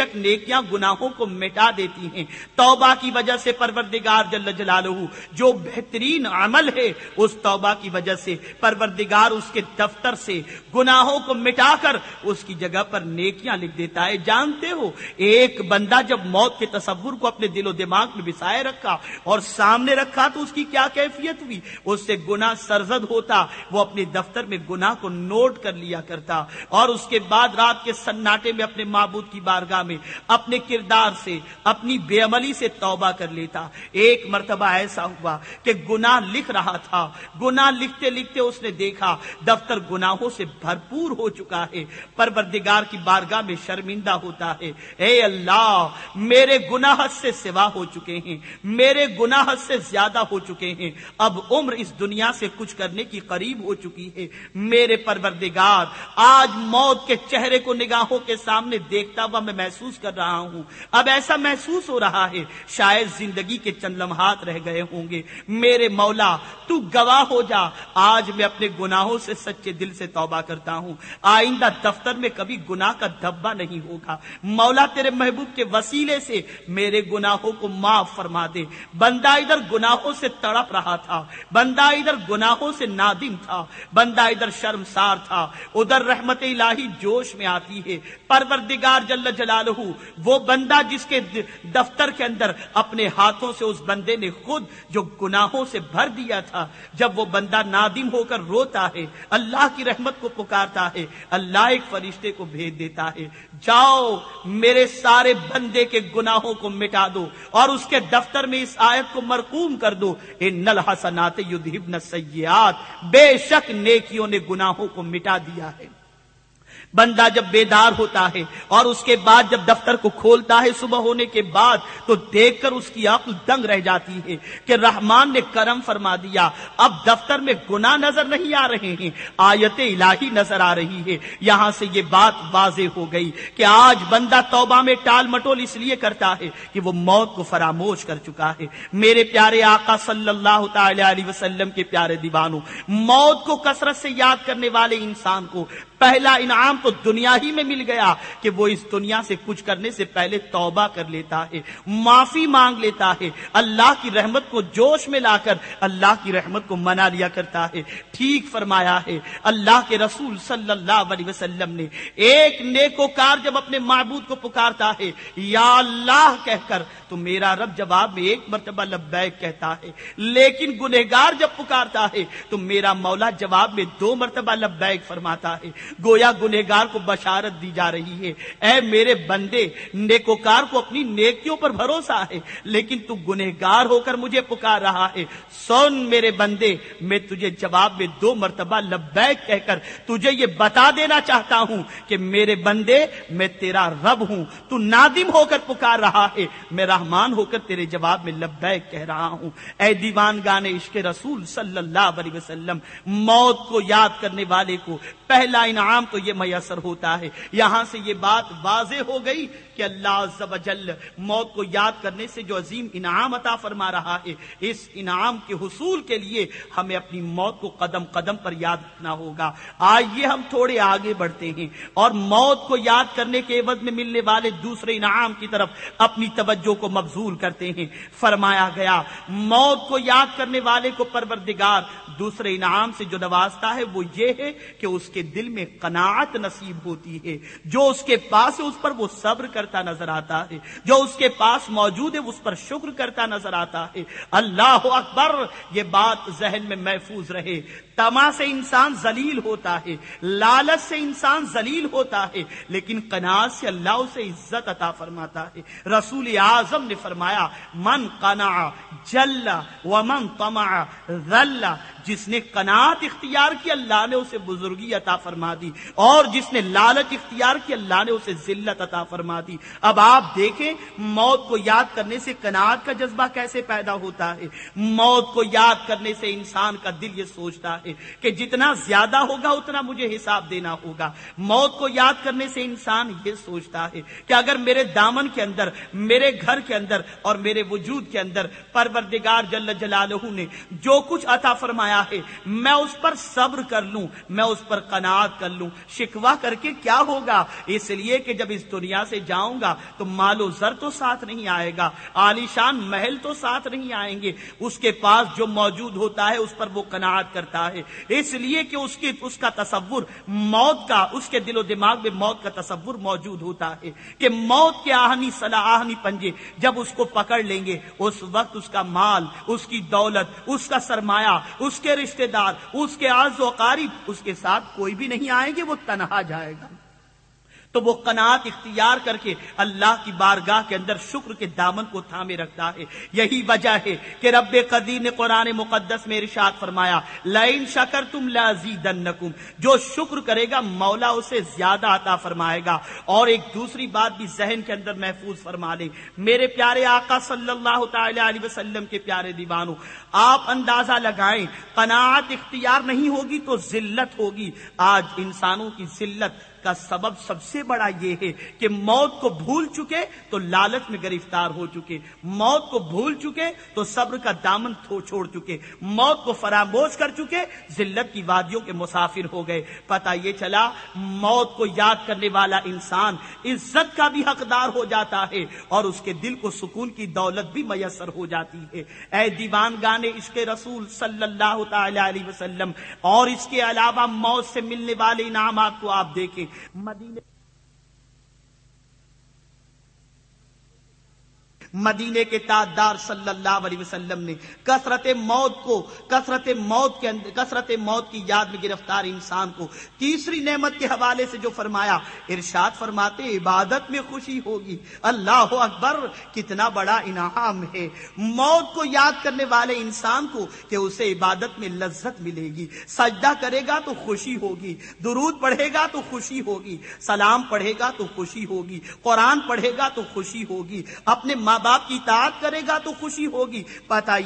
شک نیکیاں گناہوں کو مٹا دیتی ہیں۔ توبہ کی وجہ سے پروردگار جل جلالہ جو بہترین عمل ہے اس توبہ کی وجہ سے پروردگار اس کے دفتر سے گناہوں کو مٹا کر اس کی جگہ پر نیکیاں لکھ دیتا ہے۔ جانتے ہو ایک بندہ جب موت کے تصور کو اپنے دل و دماغ میں بسائے رکھا اور سامنے رکھا تو اس کی کیا کیفیت ہوئی؟ اس سے گناہ سرزد ہوتا، وہ اپنے دفتر میں گناہ کو نوٹ کر لیا کرتا اور اس کے بعد رات کے سناٹے میں اپنے معبود کی بارگاہ میں اپنے کردار سے اپنی بے عملی سے توبہ کر لیتا۔ ایک مرتبہ ایسا ہوا کہ گناہ لکھ رہا تھا، گناہ لکھتے لکھتے اس نے دیکھا دفتر گناہوں سے بھرپور ہو چکا ہے۔ پروردگار کی بارگاہ میں شرمندہ ہوتا ہے، اے اللہ میرے گناہ حد سے سوا ہو چکے ہیں، میرے گناہ حد سے زیادہ ہو چکے ہیں، اب عمر اس دنیا سے کچھ کرنے کی قریب ہو چکی ہے۔ میرے پروردگار آج موت کے چہرے کو نگاہوں کے سامنے دیکھتا ہوا میں محسوس کر رہا ہوں، اب ایسا محسوس ہو رہا ہے شاید زندگی کے چند لمحات رہ گئے ہوں گے۔ میرے مولا تو گواہ ہو جا، آج میں اپنے گناہوں سے سچے دل سے توبہ کرتا ہوں، آئندہ دفتر میں کبھی گناہ کا دھبا نہیں ہوگا۔ مولا تیرے محبوب کے وسیلے سے میرے گناہوں کو معاف فرما دے۔ بندہ ادھر گناہوں سے تڑپ رہا تھا، بندہ ادھر گناہوں سے نادم تھا، بندہ ادھر شرمسار تھا، ادھر رحمت الہی جوش میں آتی ہے۔ پروردگار جل جلالہ وہ بندہ جس کے دفتر کے اندر اپنے ہاتھوں سے اس بندے نے خود جو گناہوں سے بھر دیا تھا، جب وہ بندہ نادم ہو کر روتا ہے، اللہ کی رحمت کو پکارتا ہے، اللہ ایک فرشتے کو بھیج دیتا ہے، جاؤ میرے سارے بندے کے گناہوں کو مٹا دو اور اس کے دفتر میں اس آیت کو مرقوم کر دو، ان الحسنات یذہبن السیئات، بے شک نیکیوں نے گناہوں کو مٹا دیا ہے۔ بندہ جب بیدار ہوتا ہے اور اس کے بعد جب دفتر کو کھولتا ہے صبح ہونے کے بعد تو دیکھ کر اس کی عقل دنگ رہ جاتی ہے کہ رحمان نے کرم فرما دیا، اب دفتر میں گناہ نظر نہیں آ رہے ہیں، آیت الہی نظر آ رہی ہے۔ یہاں سے یہ بات واضح ہو گئی کہ آج بندہ توبہ میں ٹال مٹول اس لیے کرتا ہے کہ وہ موت کو فراموش کر چکا ہے۔ میرے پیارے آقا صلی اللہ تعالی علیہ وسلم کے پیارے دیوانوں، موت کو کثرت سے یاد کرنے والے انسان کو پہلا انعام تو دنیا ہی میں مل گیا کہ وہ اس دنیا سے کچھ کرنے سے پہلے توبہ کر لیتا ہے، معافی مانگ لیتا ہے، اللہ کی رحمت کو جوش میں لا کر اللہ کی رحمت کو منا لیا کرتا ہے۔ ٹھیک فرمایا ہے اللہ کے رسول صلی اللہ علیہ وسلم نے، ایک نیکوکار جب اپنے معبود کو پکارتا ہے یا اللہ کہہ کر تو میرا رب جواب میں ایک مرتبہ لبیک کہتا ہے، لیکن گنہگار جب پکارتا ہے تو میرا مولا جواب میں 2 مرتبہ لبیک فرماتا ہے۔ گویا گنہگار کو بشارت دی جا رہی ہے، اے میرے بندے، نیکوکار کو اپنی نیکیوں پر بھروسہ ہے لیکن تو گنہگار ہو کر مجھے پکار رہا ہے، سن میرے بندے، میں تجھے جواب میں 2 مرتبہ لبیک کہہ کر تجھے یہ بتا دینا چاہتا ہوں کہ میرے بندے میں تیرا رب ہوں، تو نادم ہو کر پکار رہا ہے، میں رحمان ہو کر تیرے جواب میں لبیک کہہ رہا ہوں۔ اے دیوان گانے عشق رسول صلی اللہ علیہ وسلم، موت کو یاد کرنے والے کو پہلا انعام تو یہ میسر ہوتا ہے۔ یہاں سے یہ بات واضح ہو گئی کہ اللہ عز و جل موت کو یاد کرنے سے جو عظیم انعام عطا فرما رہا ہے، اس انعام کے حصول کے لیے ہمیں اپنی موت کو قدم قدم پر یاد رکھنا ہوگا۔ آئیے ہم تھوڑے آگے بڑھتے ہیں اور موت کو یاد کرنے کے عوض میں ملنے والے دوسرے انعام کی طرف اپنی توجہ کو مبذول کرتے ہیں۔ فرمایا گیا موت کو یاد کرنے والے کو پروردگار دوسرے انعام سے جو نوازتا ہے وہ یہ ہے کہ اس کے دل میں قناعت نصیب ہوتی ہے، جو اس کے پاس ہے اس پر وہ صبر کرتا نظر آتا ہے، جو اس کے پاس موجود ہے اس پر شکر کرتا نظر آتا ہے۔ اللہ اکبر، یہ بات ذہن میں محفوظ رہے۔ طمع سے انسان ذلیل ہوتا ہے، لالچ سے انسان ذلیل ہوتا ہے، لیکن قناعت سے اللہ اسے عزت عطا فرماتا ہے۔ رسول اعظم نے فرمایا من قنع جل ومن طمع ذل، جس نے قناعت اختیار کی اللہ نے اسے بزرگی عطا فرما دی اور جس نے لالچ اختیار کی اللہ نے اسے ذلت عطا فرما دی۔ اب آپ دیکھیں موت کو یاد کرنے سے قناعت کا جذبہ کیسے پیدا ہوتا ہے۔ موت کو یاد کرنے سے انسان کا دل یہ سوچتا ہے کہ جتنا زیادہ ہوگا اتنا مجھے حساب دینا ہوگا۔ موت کو یاد کرنے سے انسان یہ سوچتا ہے کہ اگر میرے دامن کے اندر، میرے گھر کے اندر اور میرے وجود کے اندر پروردگار جل جلالہ نے جو کچھ عطا فرمایا فرمایا ہے میں اس پر صبر کر لوں، میں اس پر قناعت کر لوں، شکوہ کر کے کیا ہوگا؟ اس لیے کہ جب اس دنیا سے جاؤں گا تو مال و زر تو ساتھ نہیں آئے گا، عالیشان محل تو ساتھ نہیں آئیں گے، اس کے پاس جو موجود ہوتا ہے اس پر وہ قناعت کرتا ہے، اس لیے کہ اس کا تصور موت کا، اس کے دل و دماغ میں موت کا تصور موجود ہوتا ہے کہ موت کے آہنی پنجے جب اس کو پکڑ لیں گے، اس وقت اس کا مال، اس کی دولت، اس کا سرمایہ، اس کے رشتہ دار، اس کے اعز و اقارب اس کے ساتھ کوئی بھی نہیں آئیں گے، وہ تنہا جائے گا۔ تو وہ قناعت اختیار کر کے اللہ کی بارگاہ کے اندر شکر کے دامن کو تھامے رکھتا ہے۔ یہی وجہ ہے کہ رب قدیر نے قرآن مقدس میں ارشاد فرمایا لئن شکرتم لازیدنکم، جو شکر کرے گا مولا اسے زیادہ عطا فرمائے گا۔ اور ایک دوسری بات بھی ذہن کے اندر محفوظ فرما لیں، میرے پیارے آقا صلی اللہ تعالی علیہ وسلم کے پیارے دیوانوں، آپ اندازہ لگائیں قناعت اختیار نہیں ہوگی تو ذلت ہوگی۔ آج انسانوں کی ذلت کا سبب سب سے بڑا یہ ہے کہ موت کو بھول چکے تو لالچ میں گرفتار ہو چکے، موت کو بھول چکے تو صبر کا دامن چھوڑ چکے، موت کو فراموش کر چکے، ذلت کی وادیوں کے مسافر ہو گئے۔ پتہ یہ چلا موت کو یاد کرنے والا انسان عزت کا بھی حقدار ہو جاتا ہے اور اس کے دل کو سکون کی دولت بھی میسر ہو جاتی ہے۔ اے دیوان گانے عشق رسول صلی اللہ تعالی علیہ وسلم اور اس کے علاوہ موت سے ملنے والے انعامات کو آپ دیکھیں۔ مدینے کے تاجدار صلی اللہ علیہ وسلم نے کثرت موت کی یاد میں گرفتار انسان کو تیسری نعمت کے حوالے سے جو فرمایا، ارشاد فرماتے عبادت میں خوشی ہوگی۔ اللہ اکبر، کتنا بڑا انعام ہے موت کو یاد کرنے والے انسان کو کہ اسے عبادت میں لذت ملے گی۔ سجدہ کرے گا تو خوشی ہوگی، درود پڑھے گا تو خوشی ہوگی، سلام پڑھے گا تو خوشی ہوگی، قرآن پڑھے گا تو خوشی ہوگی، اپنے ماں باپ کی اطاعت کرے گا تو خوشی ہوگی۔ پتہ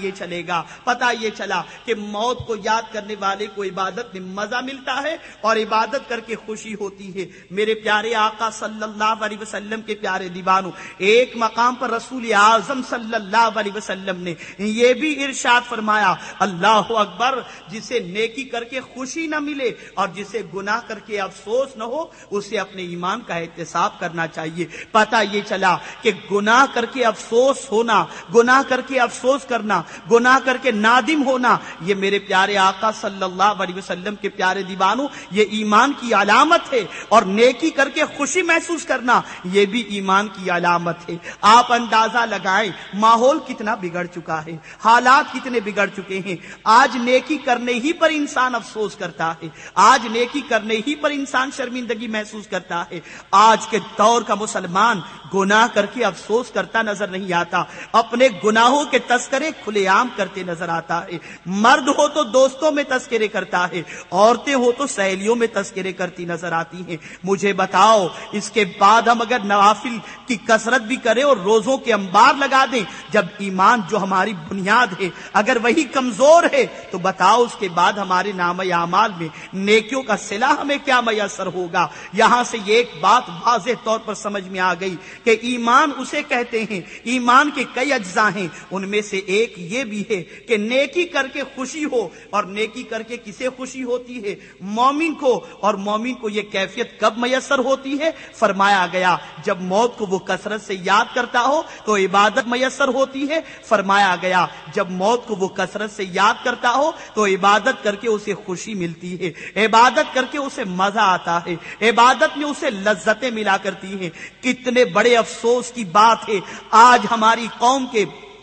یہ چلا کہ موت کو یاد کرنے والے کو عبادت میں مزہ ملتا ہے اور عبادت کر کے خوشی ہوتی ہے۔ میرے پیارے آقا صلی اللہ علیہ وسلم کے پیارے دیوانوں، ایک مقام پر رسول اعظم صلی اللہ علیہ وسلم نے یہ بھی ارشاد فرمایا اللہ اکبر، جسے نیکی کر کے خوشی نہ ملے اور جسے گناہ کر کے افسوس نہ ہو اسے اپنے ایمان کا احتساب کرنا چاہیے۔ پتہ یہ چلا کہ گناہ کر کے افسوس ہونا، گناہ کر کے افسوس کرنا، گناہ کر کے نادم ہونا، یہ میرے پیارے آقا صلی اللہ علیہ وسلم کے پیارے دیوانوں یہ ایمان کی علامت ہے، اور نیکی کر کے خوشی محسوس کرنا یہ بھی ایمان کی علامت ہے۔ آپ اندازہ لگائیں ماحول کتنا بگڑ چکا ہے، حالات کتنے بگڑ چکے ہیں۔ آج نیکی کرنے ہی پر انسان افسوس کرتا ہے، آج نیکی کرنے ہی پر انسان شرمندگی محسوس کرتا ہے۔ آج کے دور کا مسلمان گناہ کر کے افسوس کرتا نظر نہیں آتا، اپنے گناہوں کے تذکرے کھلے عام کرتے نظر آتا ہے۔ مرد ہو تو دوستوں میں تذکرے کرتا ہے، عورتیں ہو تو سہیلیوں میں تذکرے کرتی نظر آتی ہیں۔ مجھے بتاؤ اس کے بعد ہم اگر نوافل کی کثرت بھی کریں اور روزوں کے انبار لگا دیں، جب ایمان جو ہماری بنیاد ہے اگر وہی کمزور ہے تو بتاؤ اس کے بعد ہمارے نامہ اعمال میں نیکیوں کا صلہ ہمیں کیا میسر ہوگا؟ یہاں سے یہ ایک بات واضح طور پر سمجھ میں آ گئی کہ ایمان اسے کہتے ہیں، ایمان کے کئی اجزاء ہیں، ان میں سے ایک یہ بھی ہے کہ نیکی کر کے خوشی ہو، اور نیکی کر کے کسے خوشی ہوتی ہے؟ مومن کو۔ اور مومن کو یہ کیفیت کب میسر ہوتی ہے؟ فرمایا گیا جب موت کو وہ کثرت سے یاد کرتا ہو تو عبادت میسر ہوتی ہے، فرمایا گیا جب موت کو وہ کثرت سے یاد کرتا ہو تو عبادت کر کے اسے خوشی ملتی ہے، عبادت کر کے اسے مزہ آتا ہے، عبادت میں اسے لذتیں ملا کرتی ہیں۔ کتنے بڑے افسوس کی بات ہے آج ہماری قوم کے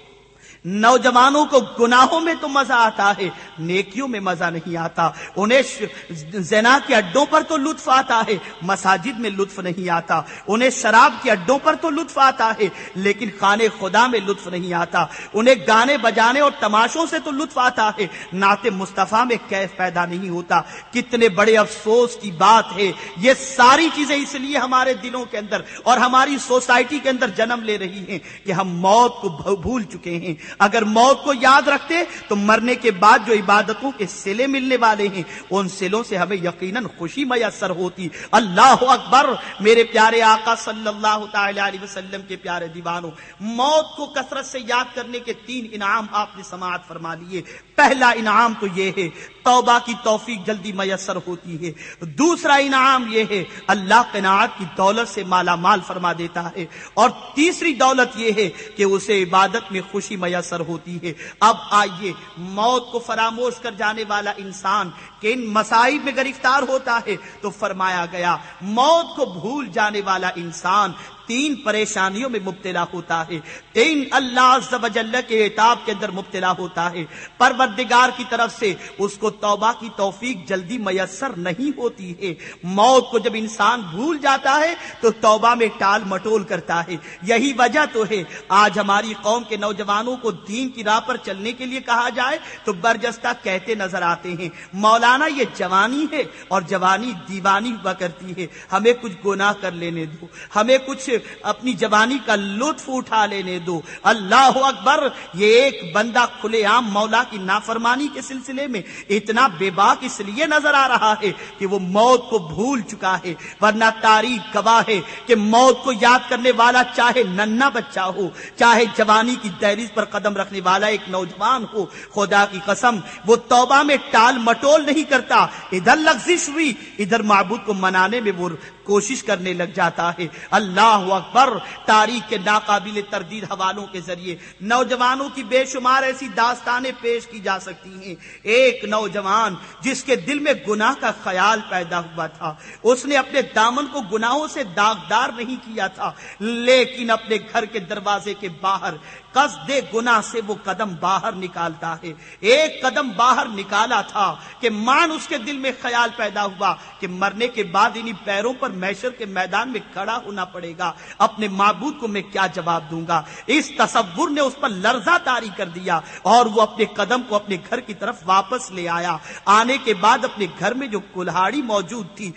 نوجوانوں کو گناہوں میں تو مزہ آتا ہے، نیکیوں میں مزہ نہیں آتا۔ انہیں زنا کے اڈوں پر تو لطف آتا ہے، مساجد میں لطف نہیں آتا۔ انہیں شراب کے اڈوں پر تو لطف آتا ہے لیکن خانے خدا میں لطف نہیں آتا۔ انہیں گانے بجانے اور تماشوں سے تو لطف آتا ہے، نعت مصطفیٰ میں کیف پیدا نہیں ہوتا۔ کتنے بڑے افسوس کی بات ہے۔ یہ ساری چیزیں اس لیے ہمارے دلوں کے اندر اور ہماری سوسائٹی کے اندر جنم لے رہی ہیں کہ ہم موت کو بھول چکے ہیں۔ اگر موت کو یاد رکھتے تو مرنے کے بعد جو عبادتوں کے صلے ملنے والے ہیں، ان صلوں سے ہمیں یقیناً خوشی میسر ہوتی۔ اللہ اکبر۔ میرے پیارے آقا صلی اللہ تعالی علیہ وسلم کے پیارے دیوانوں، موت کو کثرت سے یاد کرنے کے 3 انعام آپ نے سماعت فرما لیے۔ پہلا انعام تو یہ ہے توبہ کی توفیق جلدی میسر ہوتی ہے۔ دوسرا انعام یہ ہے اللہ قناعت کی دولت سے مالا مال فرما دیتا ہے، اور تیسری دولت یہ ہے کہ اسے عبادت میں خوشی میسر ہوتی ہے۔ اب آئیے، موت کو فراموش کر جانے والا انسان کہ ان مسائب میں گرفتار ہوتا ہے تو فرمایا گیا موت کو بھول جانے والا انسان 3 پریشانیوں میں مبتلا ہوتا ہے، 3 اللہ عز و جل کے عتاب کے اندر مبتلا ہوتا ہے۔ پروردگار کی طرف سے اس کو توبہ کی توفیق جلدی میسر نہیں ہوتی ہے۔ موت کو جب انسان بھول جاتا ہے تو توبہ میں ٹال مٹول کرتا ہے۔ یہی وجہ تو ہے آج ہماری قوم کے نوجوانوں کو دین کی راہ پر چلنے کے لیے کہا جائے تو برجستہ کہتے نظر آتے ہیں مولانا یہ جوانی ہے اور جوانی دیوانی ہوا کرتی ہے، ہمیں کچھ گناہ کر لینے دو، ہمیں کچھ اپنی جوانی کا لطف اٹھا لینے دو۔ اللہ اکبر۔ یہ ایک بندہ کھلے عام مولا کی نافرمانی کے سلسلے میں اتنا بے باک اس لیے نظر آ رہا ہے کہ وہ موت کو بھول چکا ہے، ورنہ تاریخ گواہ ہے کہ موت کو یاد کرنے والا چاہے ننھا بچہ ہو، چاہے جوانی کی دہلیز پر قدم رکھنے والا ایک نوجوان ہو، خدا کی قسم وہ توبہ میں ٹال مٹول نہیں کرتا، ادھر لغزش ہوئی ادھر معبود کو منانے میں وہ کوشش کرنے لگ جاتا ہے۔ اللہ اکبر۔ تاریخ کے ناقابل تردید حوالوں کے ذریعے نوجوانوں کی بے شمار ایسی داستانیں پیش کی جا سکتی ہیں۔ ایک نوجوان جس کے دل میں گناہ کا خیال پیدا ہوا تھا، اس نے اپنے دامن کو گناہوں سے داغدار نہیں کیا تھا، لیکن اپنے گھر کے دروازے کے باہر قصد گناہ سے وہ قدم باہر نکالتا ہے۔ ایک قدم باہر نکالا تھا کہ مان اس کے دل میں خیال پیدا ہوا کہ مرنے کے بعد انہی پیروں پر محشر کے میدان میں کھڑا ہونا پڑے گا، اپنے معبود کو میں کیا جواب دوں گا۔ اس تصور نے اس پر لرزہ طاری کر دیا اور وہ اپنے قدم کو اپنے گھر کی طرف واپس لے آیا۔ آنے کے بعد اپنے گھر میں جو کلہاڑی موجود تھی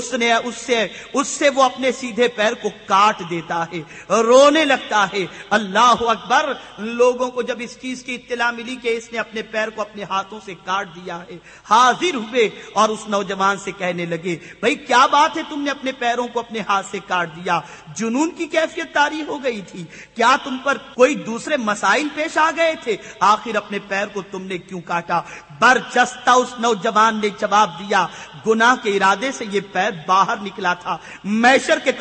اس سے وہ اپنے سیدھے پیر کو کاٹ دیتا ہے، رونے لگتا ہے۔ اللہ اکبر۔ لوگوں کو جب اس چیز کی اطلاع ملی کہ اس نے اپنے پیر کو اپنے ہاتھوں سے کاٹ دیا ہے، حاضر ہوئے اور اس نوجوان سے کہنے لگے بھائی کیا بات ہے، تم نے اپنے پیروں کو اپنے ہاتھ سے کاٹ دیا، جنون کی کیفیت طاری ہو گئی تھی کیا، تم پر کوئی دوسرے مسائل پیش آ گئے تھے، آخر اپنے پیر کو تم نے کیوں کاٹا؟ برجستہ اس نوجوان نے جواب دیا گناہ کے ارادے سے یہ پیر باہر نکلا تھا، محشر کے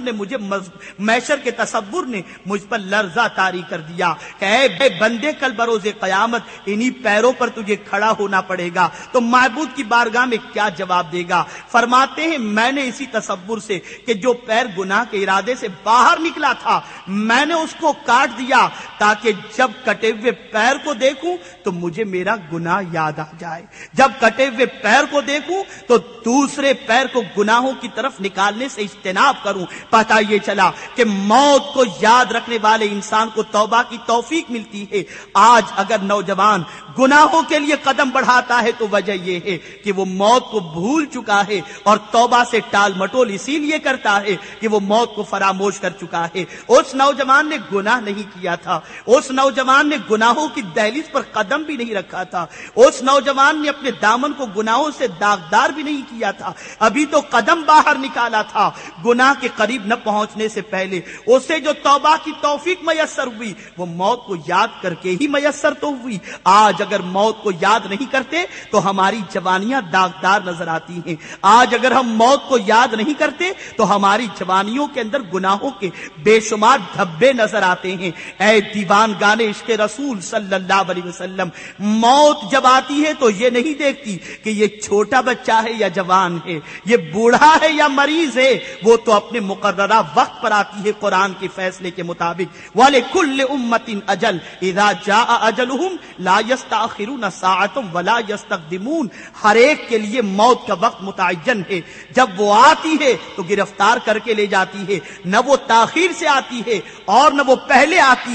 تصور نے مجھ پر لرزہ طاری کر دیا کہ اے بندے کل بروز قیامت انہی پیروں پر تجھے کھڑا ہونا پڑے گا، تو معبود کی بارگاہ میں کیا جواب دے گا؟ فرماتے ہیں میں نے اسی تصور سے کہ جو پیر گناہ کے ارادے سے باہر نکلا تھا میں نے اس کو کاٹ دیا تاکہ جب کٹے ہوئے پیر کو دیکھوں تو مجھے میرا گناہ یاد آ جائے، جب کٹے ہوئے پیر کو دیکھوں تو دوسرے پیر کو گناہوں کی طرف نکالنے سے اجتناب کروں۔ پتہ یہ چلا کہ موت کو یاد رکھنے والے انسان کو توبہ کی توفیق ملتی ہے۔ آج اگر نوجوان گناہوں کے لیے قدم بڑھاتا ہے تو وجہ یہ ہے کہ وہ موت کو بھول چکا ہے اور توبہ سے ٹال مٹول اسی لیے کرتا ہے کہ وہ موت کو فراموش کر چکا ہے۔ اس نوجوان نے گناہ نہیں کیا تھا، اس نوجوان نے گناہوں کی دہلیز پر قدم بھی نہیں رکھا تھا، اس نوجوان نے اپنے دامن کو گناہوں سے داغدار بھی نہیں کیا تھا، ابھی تو قدم باہر نکالا تھا۔ گناہ کے قریب نہ پہنچنے سے پہلے اسے جو توبہ کی توفیق میسر ہوئی وہ موت کو یاد کر کے ہی میسر تو ہوئی۔ آج اگر موت کو یاد نہیں کرتے تو ہماری جوانیاں داغدار نظر آتی ہیں، آج اگر ہم موت کو یاد نہیں کرتے تو ہماری جوانیوں کے اندر گناہوں کے بے شمار دھبے نظر آتے ہیں۔ اے دیوان گانے عشق رسول صلی اللہ علیہ وسلم، موت جب آتی ہے تو یہ نہیں دیکھتی کہ یہ چھوٹا بچہ ہے یا جوان ہے، یہ بوڑھا ہے یا مریض ہے، وہ تو اپنے مقررہ وقت پر آتی ہے قرآن کے فیصلے کے مطابق۔ وَلِكُلِّ أُمَّةٍ أَجَلٌ إِذَا جَاءَ أَجَلُهُمْ لَا يَسْتَأْخِرُونَ سَاعَةً وَلَا يَسْتَقْدِمُونَ۔ ہر ایک کے لیے موت کا وقت متعین ہے، جب وہ آتی ہے تو گرفتار کر کے لے جاتی ہے، نہ وہ تاخیر سے آتی ہے اور نہ وہ پہلے آتی ہے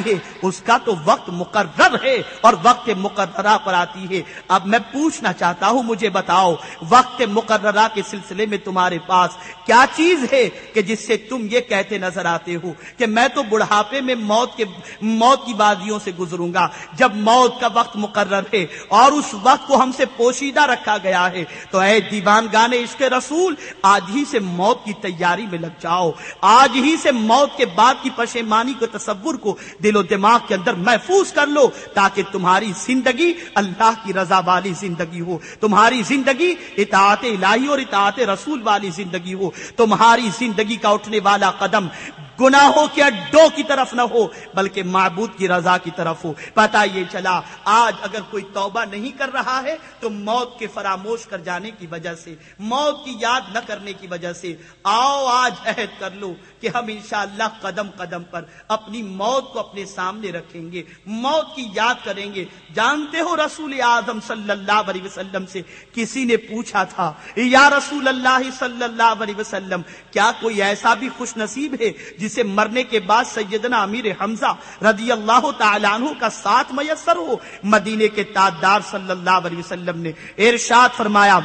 اس کا تو وقت مقرر ہے اور وقت مقررہ پر آتی ہے۔ اب میں پوچھنا چاہتا ہوں، مجھے بتاؤ وقت مقررہ کے سلسلے میں تمہارے پاس کیا چیز ہے کہ جس سے تم یہ کہتے نظر آتے ہو کہ میں تو بڑھاپے میں موت کی وادیوں سے گزروں گا، جب موت کا وقت مقرر ہے اور اس وقت کو ہم سے پوشیدہ رکھا گیا ہے؟ تو اے دیوانگان عشق رسول، آج ہی سے موت کی تیاری میں لگ جاؤ، آج ہی سے موت کے بعد کی پشیمانی کے تصور کو دل و دماغ کے اندر محفوظ کر لو، تاکہ تمہاری زندگی اللہ کی رضا والی زندگی ہو، تمہاری زندگی اطاعت الہی اور اطاعت رسول والی زندگی ہو، تمہاری زندگی کا اٹھنے والا قدم گناہوں کے اڈوں کی طرف نہ ہو بلکہ معبود کی رضا کی طرف ہو۔ پتہ یہ چلا آج اگر کوئی توبہ نہیں کر رہا ہے تو موت کے فراموش کر جانے کی وجہ سے، موت کی یاد نہ کرنے کی وجہ سے۔ آؤ آج عہد کر لو کہ ہم انشاءاللہ قدم قدم پر اپنی موت کو اپنے سامنے رکھیں گے، موت کی یاد کریں گے۔ جانتے ہو رسول اعظم صلی اللہ علیہ وسلم سے کسی نے پوچھا تھا، یا رسول اللہ صلی اللہ علیہ وسلم، کیا کوئی ایسا بھی خوش نصیب ہے جسے مرنے کے بعد سیدنا امیر حمزہ رضی اللہ تعالیٰ عنہ کا ساتھ میسر ہو؟ مدینے کے تاجدار صلی اللہ علیہ وسلم نے ارشاد فرمایا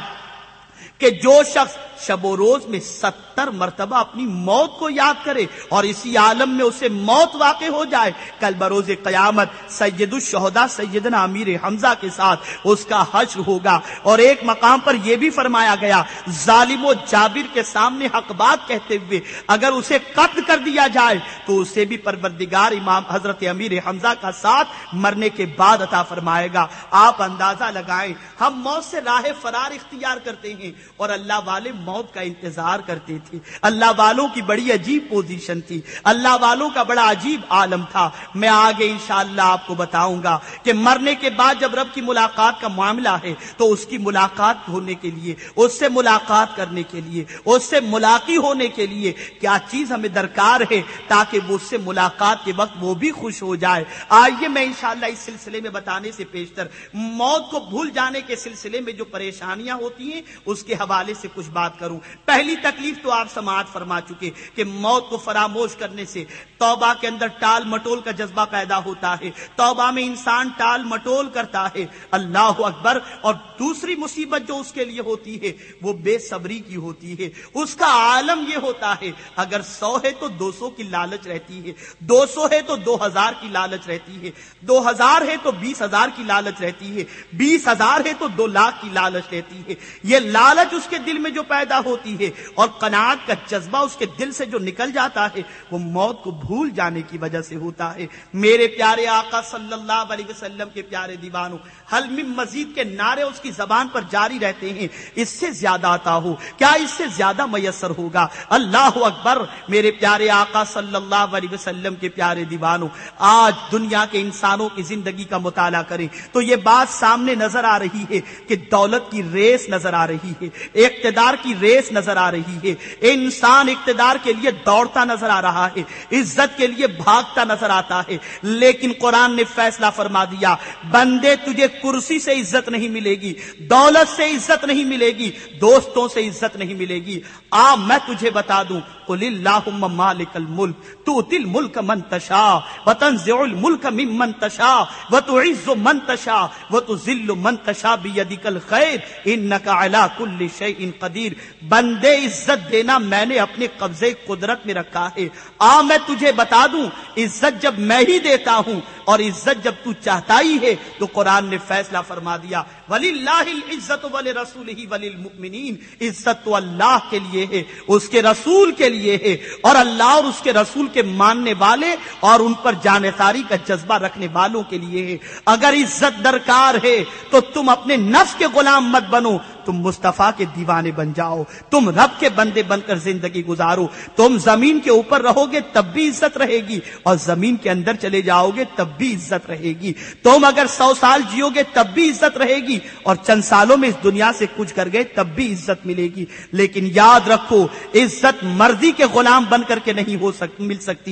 کہ جو شخص شب و روز میں 70 مرتبہ اپنی موت کو یاد کرے اور اسی عالم میں اسے موت واقع ہو جائے، کل بروز قیامت سید الشہداء سیدنا امیر حمزہ کے ساتھ اس کا حشر ہوگا۔ اور ایک مقام پر یہ بھی فرمایا گیا، ظالم و جابر کے سامنے حق بات کہتے ہوئے اگر اسے قتل کر دیا جائے تو اسے بھی پروردگار امام حضرت امیر حمزہ کا ساتھ مرنے کے بعد عطا فرمائے گا۔ آپ اندازہ لگائیں، ہم موت سے راہ فرار اختیار کرتے ہیں اور اللہ والے موت کا انتظار کرتے تھے۔ اللہ والوں کی بڑی عجیب پوزیشن تھی، اللہ والوں کا بڑا عجیب عالم تھا۔ میں آگے انشاءاللہ آپ کو بتاؤں گا کہ مرنے کے بعد جب رب کی ملاقات کا معاملہ ہے تو اس کی ملاقات ہونے کے لیے، اس سے ملاقات کرنے کے لیے، اس سے ملاقی ہونے کے لیے کیا چیز ہمیں درکار ہے تاکہ وہ اس سے ملاقات کے وقت وہ بھی خوش ہو جائے۔ آئیے میں انشاءاللہ اس سلسلے میں بتانے سے پیشتر موت کو بھول جانے کے سلسلے میں جو پریشانیاں ہوتی ہیں اس کے حوالے سے کچھ بات کروں۔ پہلی تکلیف تو آپ سماعت فرما چکے کہ موت کو فراموش کرنے سے توبہ کے اندر ٹال مٹول کا جذبہ پیدا ہوتا ہے، توبہ میں انسان ٹال مٹول کرتا ہے، اللہ اکبر۔ اور دوسری مصیبت جو اس کے لیے ہوتی ہے وہ بے صبری کی ہوتی ہے۔ اس کا عالم یہ ہوتا ہے اگر 100 ہے تو 200 کی لالچ رہتی ہے، 200 ہے تو 2000 کی لالچ رہتی ہے، 2000 ہے تو 20,000 کی لالچ رہتی ہے، 20,000 ہے تو 2 لاکھ کی لالچ رہتی ہے۔ یہ لالچ اس کے دل میں جو پیدا ہوتی ہے اور قناعت کا جذبہ اس کے دل سے جو نکل جاتا ہے وہ موت کو بھول جانے کی وجہ سے ہوتا ہے۔ میرے پیارے آقا صلی اللہ علیہ وسلم کے پیارے دیوانوں، حل من مزید کے نعرے اس کی زبان پر جاری رہتے ہیں، اس سے زیادہ عطا ہو، کیا اس سے زیادہ میسر ہوگا؟ اللہ اکبر۔ میرے پیارے آقا صلی اللہ علیہ وسلم کے پیارے دیوانوں، آج دنیا کے انسانوں کی زندگی کا مطالعہ کریں تو یہ بات سامنے نظر آ رہی ہے کہ دولت کی ریس نظر آ رہی ہے، اقتدار کی ریس نظر آ رہی ہے، انسان اقتدار کے لیے دوڑتا نظر آ رہا ہے، عزت کے لیے بھاگتا نظر آتا ہے، لیکن قرآن نے فیصلہ فرما دیا، بندے تجھے کرسی سے عزت نہیں ملے گی، دولت سے عزت نہیں ملے گی، دوستوں سے عزت نہیں ملے گی۔ میں تجھے بتا دوں، قل اللہم مالک الملک تؤتی الملک من تشاء وتنزع الملک ممن تشاء وتعز من تشاء وتذل من تشاء بیدک الخیر انک علی کل شیء قدیر۔ بندے عزت دینا میں نے اپنے قبضے قدرت میں رکھا ہے۔ میں تجھے بتا دوں، عزت جب میں ہی دیتا ہوں اور عزت جب تو چاہتا ہی ہے تو قرآن نے فیصلہ فرما دیا، وَلِلَّهِ الْعِزَّةُ وَلِرَسُولِهِ وَلِلْمُؤْمِنِينَ۔ عزت تو اللہ کے لیے ہے، اس کے رسول کے لیے ہے، اور اللہ اور اس کے رسول کے ماننے والے اور ان پر جانثاری کا جذبہ رکھنے والوں کے لیے ہے۔ اگر عزت درکار ہے تو تم اپنے نفس کے غلام مت بنو، تم مصطفیٰ کے دیوانے بن جاؤ، تم رب کے بندے بن کر زندگی گزارو۔ تم زمین کے اوپر رہو گے تب بھی عزت رہے گی، اور زمین کے اندر چلے جاؤ گے تب بھی عزت رہے گی۔ تم اگر 100 سال جیو گے تب بھی عزت رہے گی، اور چند سالوں میں اس دنیا سے کچھ کر گئے تب بھی عزت ملے گی۔ لیکن یاد رکھو، عزت مرضی کے غلام بن کر کے نہیں مل سکتی۔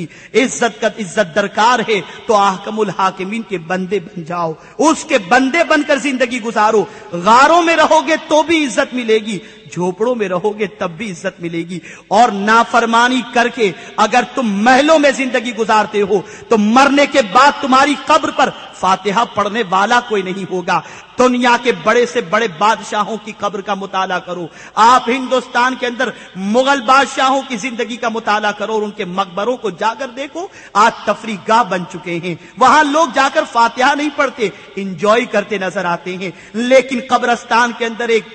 عزت درکار ہے تو احکم الحاکمین کے بندے بن جاؤ، اس کے بندے بن کر زندگی گزارو۔ غاروں میں رہو گے تو بھی عزت ملے گی، جھوپڑوں میں رہو گے تب بھی عزت ملے گی، اور نافرمانی کر کے اگر تم محلوں میں زندگی گزارتے ہو تو مرنے کے بعد تمہاری قبر پر فاتحہ پڑھنے والا کوئی نہیں ہوگا۔ دنیا کے بڑے سے بڑے بادشاہوں کی قبر کا مطالعہ کرو، آپ ہندوستان کے اندر مغل بادشاہوں کی زندگی کا مطالعہ کرو اور ان کے مقبروں کو جا کر دیکھو، آج تفریح گاہ بن چکے ہیں، وہاں لوگ جا کر فاتحہ نہیں پڑھتے، انجوائے کرتے نظر آتے ہیں، لیکن قبرستان کے اندر ایک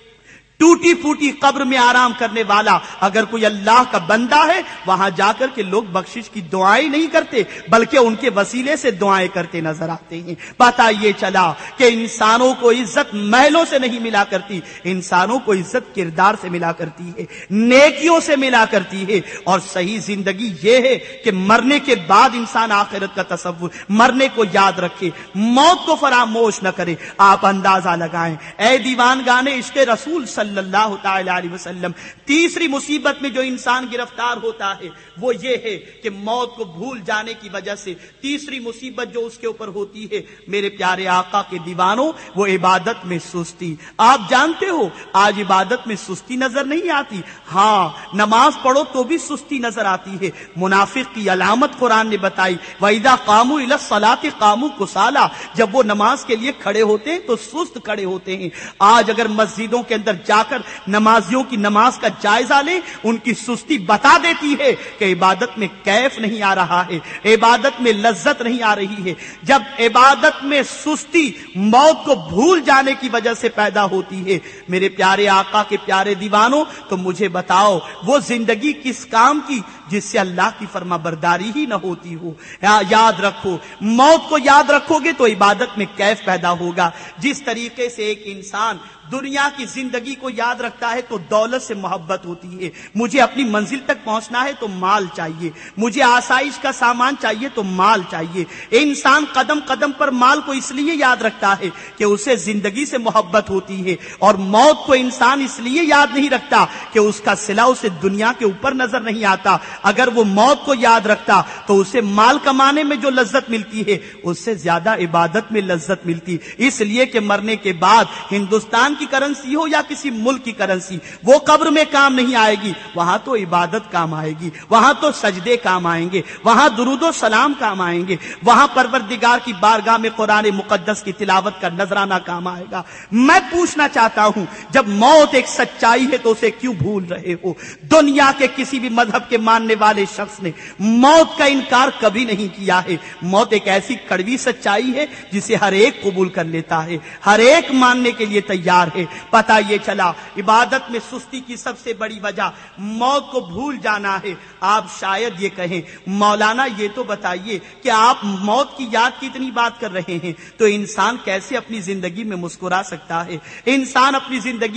ٹوٹی پھوٹی قبر میں آرام کرنے والا اگر کوئی اللہ کا بندہ ہے، وہاں جا کر کے لوگ بخشش کی دعائیں نہیں کرتے بلکہ ان کے وسیلے سے دعائیں کرتے نظر آتے ہیں۔ پتہ یہ چلا کہ انسانوں کو عزت محلوں سے نہیں ملا کرتی، انسانوں کو عزت کردار سے ملا کرتی ہے، نیکیوں سے ملا کرتی ہے، اور صحیح زندگی یہ ہے کہ مرنے کے بعد انسان آخرت کا تصور، مرنے کو یاد رکھے، موت کو فراموش نہ کرے۔ آپ اندازہ لگائیں اے دیوان گانے عشق رسول صلی اللہ تعالی علیہ وسلم، تیسری مصیبت میں جو انسان گرفتار ہوتا ہے وہ یہ ہے کہ موت کو بھول جانے کی وجہ سے تیسری مصیبت جو اس کے اوپر ہوتی ہے میرے پیارے آقا کے دیوانوں، وہ عبادت میں سستی۔ آپ جانتے ہو آج عبادت میں سستی نظر نہیں آتی، ہاں نماز پڑھو تو بھی سستی نظر آتی ہے۔ منافق کی علامت قرآن نے بتائی، وَإِذَا قَامُوا إِلَى الصَّلَاةِ قَامُوا كُسَالَىٰ، جب وہ نماز کے لیے کھڑے ہوتے ہیں تو سست کھڑے ہوتے ہیں۔ آج اگر مسجدوں کے اندر جا کر نمازیوں کی نماز کا جائزہ لیں، ان کی سستی بتا دیتی ہے کہ عبادت میں کیف نہیں آ رہا ہے، عبادت میں لذت نہیں آ رہی ہے۔ جب عبادت میں سستی موت کو بھول جانے کی وجہ سے پیدا ہوتی ہے میرے پیارے آقا کے پیارے دیوانوں، تو مجھے بتاؤ وہ زندگی کس کام کی جس سے اللہ کی فرما برداری ہی نہ ہوتی ہو۔ یاد رکھو، موت کو یاد رکھو گے تو عبادت میں کیف پیدا ہوگا۔ جس طریقے سے ایک انسان دنیا کی زندگی کو یاد رکھتا ہے تو دولت سے محبت ہوتی ہے، مجھے اپنی منزل تک پہنچنا ہے تو مال چاہیے، مجھے آسائش کا سامان چاہیے تو مال چاہیے۔ انسان قدم قدم پر مال کو اس لیے یاد رکھتا ہے کہ اسے زندگی سے محبت ہوتی ہے، اور موت کو انسان اس لیے یاد نہیں رکھتا کہ اس کا صلہ اسے دنیا کے اوپر نظر نہیں آتا۔ اگر وہ موت کو یاد رکھتا تو اسے مال کمانے میں جو لذت ملتی ہے اس سے زیادہ عبادت میں لذت ملتی، اس لیے کہ مرنے کے بعد ہندوستان کی کرنسی ہو یا کسی ملک کی کرنسی، وہ قبر میں کام نہیں آئے گی، وہاں تو عبادت کام آئے گی، وہاں تو سجدے کام آئیں گے، وہاں درود و سلام کام آئیں گے، وہاں پروردگار کی بارگاہ میں قرآن مقدس کی تلاوت کا نذرانہ کام آئے گا۔ میں پوچھنا چاہتا ہوں جب موت ایک سچائی ہے تو اسے کیوں بھول رہے ہو؟ دنیا کے کسی بھی مذہب کے ماننے والے شخص نے موت کا انکار کبھی نہیں کیا ہے۔ موت ایک ایسی کڑوی سچائی ہے جسے ہر ایک قبول کر لیتا ہے، ہر ایک ماننے کے لیے تیار ہے۔ پتہ یہ چلا عبادت میں سستی کی سب سے بڑی وجہ موت کو بھول جانا ہے۔ آپ شاید یہ کہیں مولانا یہ تو بتائیے کہ آپ موت کی یاد کی اتنی بات کر رہے ہیں تو انسان کیسے اپنی زندگی میں مسکرا سکتا ہے؟ انسان اپنی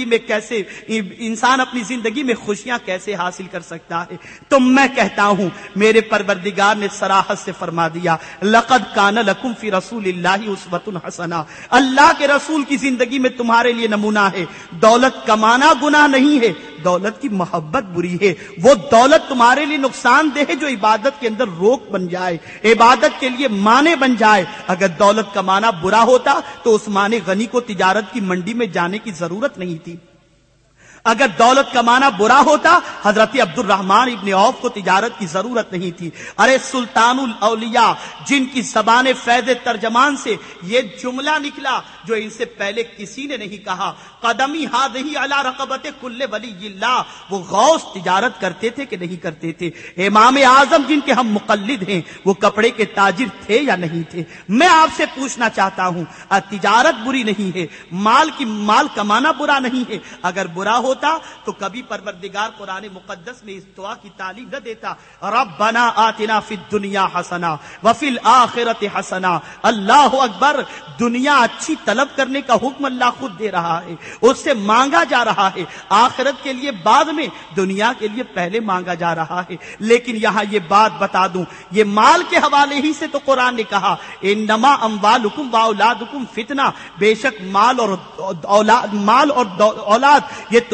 زندگی میں خوشیاں کیسے حاصل کر سکتا ہے؟ تو میں کہتا ہوں میرے پروردگار نے صراحت سے فرما دیا، لقد کان لکم فی رسول اللہ اسوۃ حسنہ، اللہ کے رسول کی زندگی میں تمہارے لیے نمونہ ہے۔ دولت کمانا گناہ نہیں ہے، دولت کی محبت بری ہے۔ وہ دولت تمہارے لیے نقصان دہ ہے جو عبادت کے اندر روک بن جائے، عبادت کے لیے مانے بن جائے۔ اگر دولت کمانا برا ہوتا تو عثمان غنی کو تجارت کی منڈی میں جانے کی ضرورت نہیں تھی۔ اگر دولت کمانا برا ہوتا حضرت عبد الرحمن ابن عوف کو تجارت کی ضرورت نہیں تھی۔ ارے سلطان الاولیاء جن کی زبان فیض ترجمان سے یہ جملہ نکلا جو ان سے پہلے کسی نے نہیں کہا، قدمی ہادہی علی رقبت کل ولی اللہ، وہ غوث تجارت کرتے تھے کہ نہیں کرتے تھے؟ امام اعظم جن کے ہم مقلد ہیں وہ کپڑے کے تاجر تھے یا نہیں تھے؟ میں آپ سے پوچھنا چاہتا ہوں تجارت بری نہیں ہے، مال کمانا برا نہیں ہے۔ اگر برا ہوتا تو کبھی پروردگار قرآن مقدس میں اس دعا کی تعلیم نہ دیتا، ربنا آتنا فی الدنیا حسنہ وفی الآخرۃ حسنہ۔ اللہ اکبر، دنیا اچھی طلب کرنے کا حکم اللہ خود دے رہا ہے، اس سے مانگا جا رہا ہے، آخرت کے لیے بعد میں، دنیا کے لیے پہلے مانگا جا رہا ہے۔ لیکن یہاں یہ بات بتا دوں، یہ مال کے حوالے ہی سے تو قرآن نے کہا انما اموالکم واولادکم فتنہ، بے شک مال اور اولاد یہ تمہارے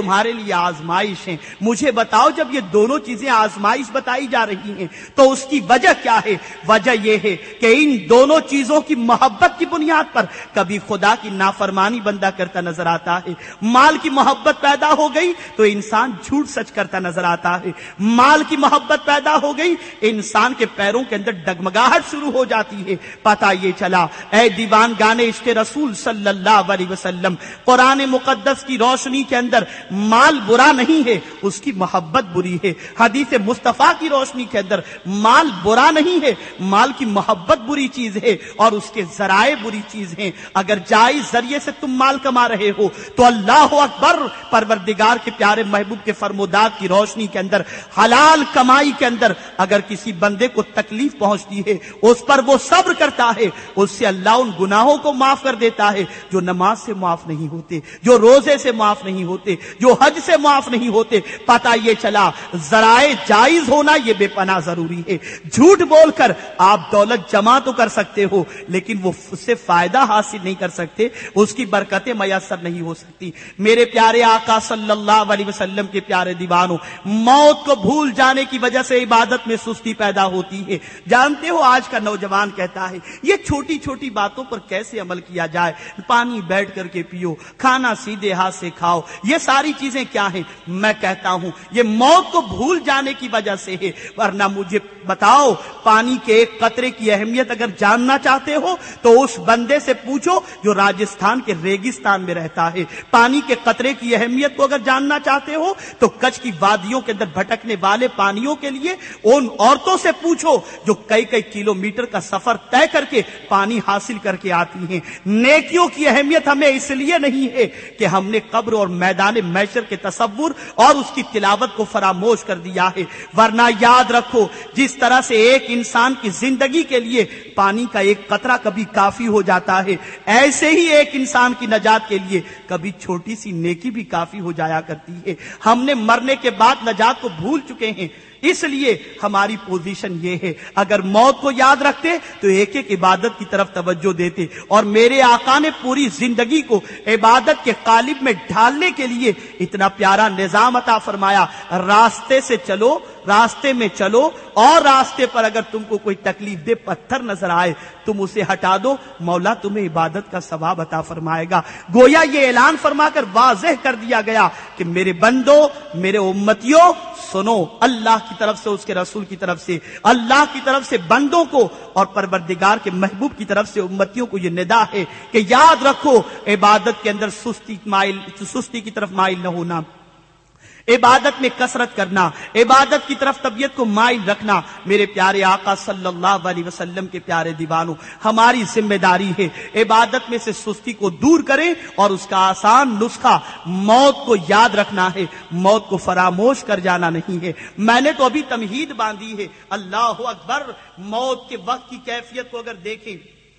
تمہارے لیے آزمائش ہیں۔ مجھے بتاؤ جب یہ دونوں چیزیں آزمائش بتائی جا رہی ہیں تو اس کی وجہ کیا ہے؟ وجہ یہ ہے کہ ان دونوں چیزوں کی محبت کی بنیاد پر کبھی خدا کی نافرمانی بندہ کرتا نظر آتا ہے۔ مال کی محبت پیدا ہو گئی تو انسان جھوٹ سچ کرتا نظر آتا ہے۔ مال کی محبت پیدا ہو گئی، انسان کے پیروں کے اندر ڈگمگاہٹ شروع ہو جاتی ہے۔ پتہ یہ چلا اے دیوان گانے عشق رسول صلی اللہ علیہ وسلم، قرآن مقدس کی روشنی کے اندر مال برا نہیں ہے، اس کی محبت بری ہے۔ حدیث مصطفیٰ کی روشنی کے اندر مال برا نہیں ہے، مال کی محبت بری چیز ہے اور اس کے ذرائع بری چیز ہیں۔ اگر جائز ذریعے سے تم مال کما رہے ہو تو اللہ اکبر، پروردگار کے پیارے محبوب کے فرمودات کی روشنی کے اندر حلال کمائی کے اندر اگر کسی بندے کو تکلیف پہنچتی ہے، اس پر وہ صبر کرتا ہے، اس سے اللہ ان گناہوں کو معاف کر دیتا ہے جو نماز سے معاف نہیں ہوتے، جو روزے سے معاف نہیں ہوتے، جو حج سے معاف نہیں ہوتے۔ پتہ یہ چلا ذرائع جائز ہونا یہ بے پناہ ضروری ہے۔ جھوٹ بول کر آپ دولت جمع تو کر سکتے ہو لیکن وہ اس سے فائدہ حاصل نہیں کر سکتے، اس کی برکتیں میسر نہیں ہو سکتی۔ میرے پیارے آقا صلی اللہ علیہ وسلم کے پیارے دیوانوں، موت کو بھول جانے کی وجہ سے عبادت میں سستی پیدا ہوتی ہے۔ جانتے ہو آج کا نوجوان کہتا ہے یہ چھوٹی چھوٹی باتوں پر کیسے عمل کیا جائے، پانی بیٹھ کر کے پیو، کھانا سیدھے ہاتھ سے کھاؤ، یہ ساری چیزیں کیا ہیں؟ میں کہتا ہوں یہ موت کو بھول جانے کی وجہ سے ہے، ورنہ مجھے بتاؤ پانی کے ایک قطرے کی اہمیت اگر جاننا چاہتے ہو تو اس بندے سے پوچھو جو راجستھان کے ریگستان میں رہتا ہے۔ پانی کے قطرے کی اہمیت کو اگر جاننا چاہتے ہو تو کچھ کی وادیوں کے اندر بھٹکنے والے پانیوں کے لیے ان عورتوں سے پوچھو جو کئی کئی کلومیٹر کا سفر طے کر کے پانی حاصل کر کے آتی ہیں۔ نیکیوں کی اہمیت ہمیں اس لیے نہیں ہے کہ ہم نے قبر اور میدان محشر کے تصور اور اس کی تلاوت کو فراموش کر دیا ہے، ورنہ یاد رکھو جس طرح سے ایک انسان کی زندگی کے لیے پانی کا ایک قطرہ کبھی کافی ہو جاتا ہے، ایسے ہی ایک انسان کی نجات کے لیے کبھی چھوٹی سی نیکی بھی کافی ہو جایا کرتی ہے۔ ہم نے مرنے کے بعد نجات کو بھول چکے ہیں، اس لیے ہماری پوزیشن یہ ہے اگر موت کو یاد رکھتے تو ایک ایک عبادت کی طرف توجہ دیتے، اور میرے آقا نے پوری زندگی کو عبادت کے قالب میں ڈھالنے کے لیے اتنا پیارا نظام عطا فرمایا۔ راستے سے چلو، راستے میں چلو، اور راستے پر اگر تم کو کوئی تکلیف دے پتھر نظر آئے تم اسے ہٹا دو، مولا تمہیں عبادت کا ثواب عطا فرمائے گا۔ گویا یہ اعلان فرما کر واضح کر دیا گیا کہ میرے بندو، میرے امتیوں، سنو، اللہ کی طرف سے، اس کے رسول کی طرف سے، اللہ کی طرف سے بندوں کو اور پروردگار کے محبوب کی طرف سے امتیوں کو یہ ندا ہے کہ یاد رکھو عبادت کے اندر سستی کی طرف مائل نہ ہونا، عبادت میں کثرت کرنا، عبادت کی طرف طبیعت کو مائل رکھنا۔ میرے پیارے آقا صلی اللہ علیہ وسلم کے پیارے دیوانوں، ہماری ذمہ داری ہے عبادت میں سے سستی کو دور کریں، اور اس کا آسان نسخہ موت کو یاد رکھنا ہے، موت کو فراموش کر جانا نہیں ہے۔ میں نے تو ابھی تمہید باندھی ہے، اللہ اکبر۔ موت کے وقت کی کیفیت کو اگر دیکھیں،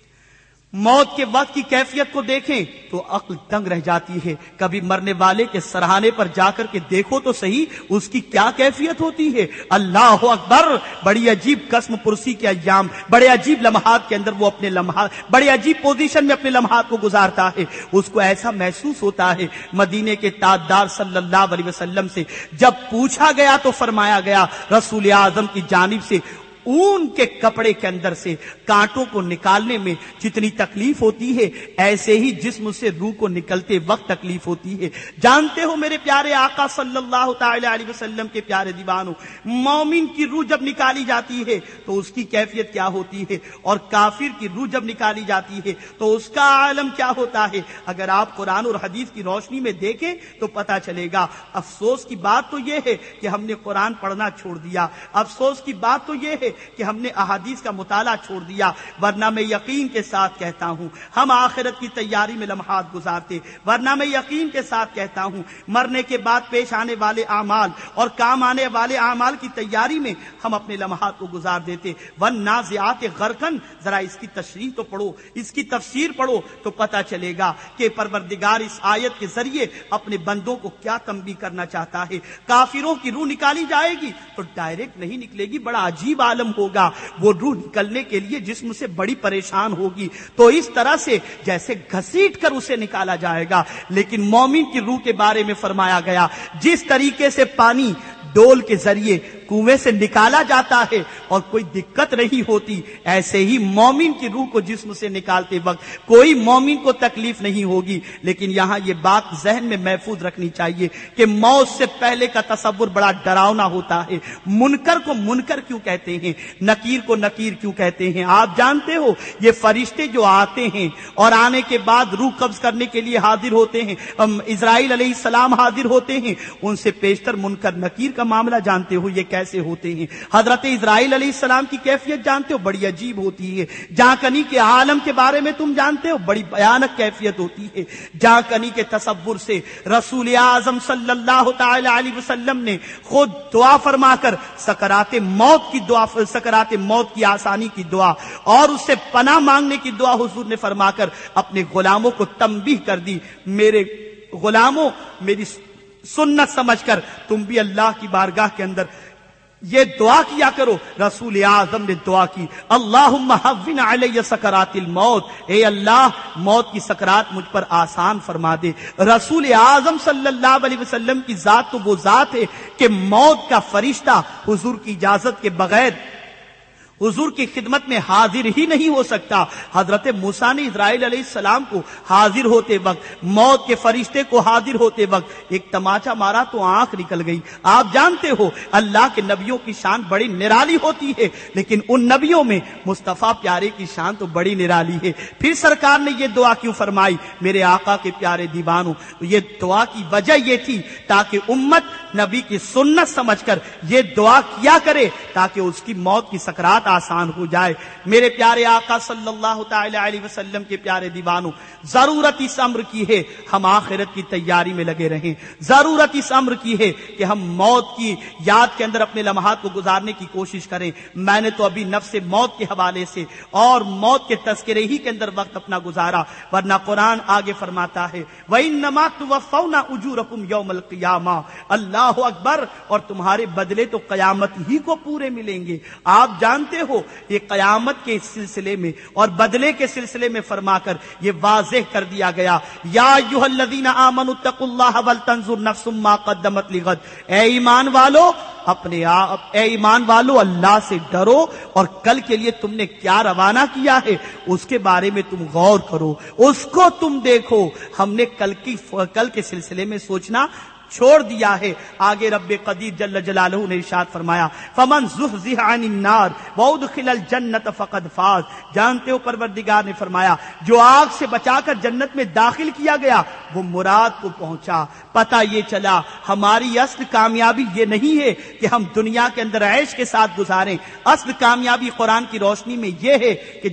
موت کے وقت کی کیفیت کو دیکھیں تو عقل تنگ رہ جاتی ہے۔ کبھی مرنے والے کے سرہانے پر جا کر کے دیکھو تو صحیح اس کی کیا کیفیت ہوتی ہے، اللہ اکبر۔ بڑی عجیب قسم پرسی کے ایام، بڑے عجیب لمحات کے اندر وہ اپنے لمحات، بڑے عجیب پوزیشن میں اپنے لمحات کو گزارتا ہے۔ اس کو ایسا محسوس ہوتا ہے، مدینے کے تاجدار صلی اللہ علیہ وسلم سے جب پوچھا گیا تو فرمایا گیا رسول اعظم کی جانب سے اون کے کپڑے کے اندر سے کانٹوں کو نکالنے میں جتنی تکلیف ہوتی ہے ایسے ہی جسم سے روح کو نکلتے وقت تکلیف ہوتی ہے۔ جانتے ہو میرے پیارے آقا صلی اللہ تعالی علیہ وسلم کے پیارے دیوانوں، مومن کی روح جب نکالی جاتی ہے تو اس کی کیفیت کیا ہوتی ہے، اور کافر کی روح جب نکالی جاتی ہے تو اس کا عالم کیا ہوتا ہے، اگر آپ قرآن اور حدیث کی روشنی میں دیکھیں تو پتا چلے گا۔ افسوس کی بات تو یہ ہے کہ ہم نے قرآن پڑھنا چھوڑ دیا، افسوس کی بات تو یہ ہے کہ ہم نے احادیث کا مطالعہ چھوڑ دیا، ورنہ میں یقین کے ساتھ کہتا ہوں ہم آخرت کی تیاری میں لمحات گزارتے، ورنہ میں یقین کے ساتھ کہتا ہوں مرنے کے بعد پیش آنے والے اعمال اور کام آنے والے اعمال کی تیاری میں ہم اپنے لمحات کو گزار دیتے۔ والنازعات غرقاً، ذرا اس کی تشریح تو پڑھو، اس کی تفسیر پڑھو تو پتا چلے گا کہ پروردگار اس آیت کے ذریعے اپنے بندوں کو کیا تنبیہ کرنا چاہتا ہے۔ کافروں کی روح نکالی جائے گی تو ڈائریکٹ نہیں نکلے گی، بڑا عجیب عالم معلوم ہوگا وہ روح نکلنے کے لیے جسم سے بڑی پریشان ہوگی، تو اس طرح سے جیسے گھسیٹ کر اسے نکالا جائے گا۔ لیکن مومن کی روح کے بارے میں فرمایا گیا جس طریقے سے پانی ڈول کے ذریعے کنویں سے نکالا جاتا ہے اور کوئی دقت نہیں ہوتی، ایسے ہی مومن کی روح کو جسم سے نکالتے وقت کوئی مومن کو تکلیف نہیں ہوگی۔ لیکن یہاں یہ بات ذہن میں محفوظ رکھنی چاہیے کہ موت سے پہلے کا تصور بڑا ڈراؤنا ہوتا ہے۔ منکر کو منکر کیوں کہتے ہیں، نکیر کو نکیر کیوں کہتے ہیں؟ آپ جانتے ہو یہ فرشتے جو آتے ہیں اور آنے کے بعد روح قبض کرنے کے لیے حاضر ہوتے ہیں، اسرائیل علیہ السلام حاضر ہوتے ہیں، ان سے پیشتر منکر نکیر کا معاملہ جانتے ہو یہ کیسے ہوتے ہیں؟ حضرت اسرائیل علیہ السلام کی کیفیت جانتے ہو، بڑی عجیب ہوتی ہے۔ جانکنی کے عالم کے بارے میں تم جانتے ہو، بڑی بھیانک کیفیت ہوتی ہے۔ جانکنی کے تصور سے رسول اعظم صلی اللہ تعالی علیہ وسلم نے خود دعا فرما کر سکرات موت کی دعا، سکرات موت کی آسانی کی دعا اور اس سے پناہ مانگنے کی دعا حضور نے فرما کر اپنے غلاموں کو تنبیہ کر دی، میرے غلاموں میری سنت سمجھ کر تم بھی اللہ کی بارگاہ کے اندر یہ دعا کیا کرو۔ رسول اعظم نے دعا کی، اللہم ہون علی سکرات الموت، اے اللہ موت کی سکرات مجھ پر آسان فرما دے۔ رسول اعظم صلی اللہ علیہ وسلم کی ذات تو وہ ذات ہے کہ موت کا فرشتہ حضور کی اجازت کے بغیر حضور کی خدمت میں حاضر ہی نہیں ہو سکتا۔ حضرت موسیٰ نے اسرائیل علیہ السلام کو حاضر ہوتے وقت، موت کے فرشتے کو حاضر ہوتے وقت ایک تماچا مارا تو آنکھ نکل گئی۔ آپ جانتے ہو اللہ کے نبیوں کی شان بڑی نرالی ہوتی ہے، لیکن ان نبیوں میں مصطفیٰ پیارے کی شان تو بڑی نرالی ہے۔ پھر سرکار نے یہ دعا کیوں فرمائی؟ میرے آقا کے پیارے دیوانوں، یہ دعا کی وجہ یہ تھی تاکہ امت نبی کی سنت سمجھ کر یہ دعا کیا کرے تاکہ اس کی موت کی سکرات آسان ہو جائے۔ میرے پیارے آقا صلی اللہ تعالی علیہ وسلم کے پیارے دیوانوں، ضرورت اس امر کی ہے ہم آخرت کی تیاری میں لگے رہیں، ضرورت اس امر کی ہے کہ ہم موت کی یاد کے اندر اپنے لمحات کو گزارنے کی کوشش کریں۔ میں نے تو ابھی نفس موت کے حوالے سے اور موت کے تذکرے ہی کے اندر وقت اپنا گزارا، ورنہ قرآن آگے فرماتا ہے وَإِنَّمَا تُوَفَّوْنَ أُجُورَكُمْ يَوْمَ الْقِيَامَةِ، اللہ اکبر، اور تمہارے بدلے تو قیامت ہی کو پورے ملیں گے۔ آپ جانتے ہو یہ قیامت کے سلسلے میں اور بدلے کے سلسلے میں فرما کر یہ واضح کر دیا گیا، یا ایھا الذین آمنوا اتقوا اللہ ولتنظر نفس ما قدمت لغد، اے ایمان والو اپنے آپ، اے ایمان والو اللہ سے ڈرو اور کل کے لیے تم نے کیا روانہ کیا ہے اس کے بارے میں تم غور کرو، اس کو تم دیکھو۔ ہم نے کل کے سلسلے میں سوچنا چھوڑ دیا ہے۔ آگے رب قدیر جل جلالہ نے ارشاد فرمایا فمن زحزح عن النار وادخل الجنت فقد فاز، جانتے ہو پروردگار نے فرمایا جو آگ سے بچا کر جنت میں داخل کیا گیا وہ مراد کو پہنچا۔ پتہ یہ چلا ہماری اصل کامیابی یہ نہیں ہے کہ ہم دنیا کے اندر عیش کے ساتھ گزاریں، اصل کامیابی قرآن کی روشنی میں یہ ہے کہ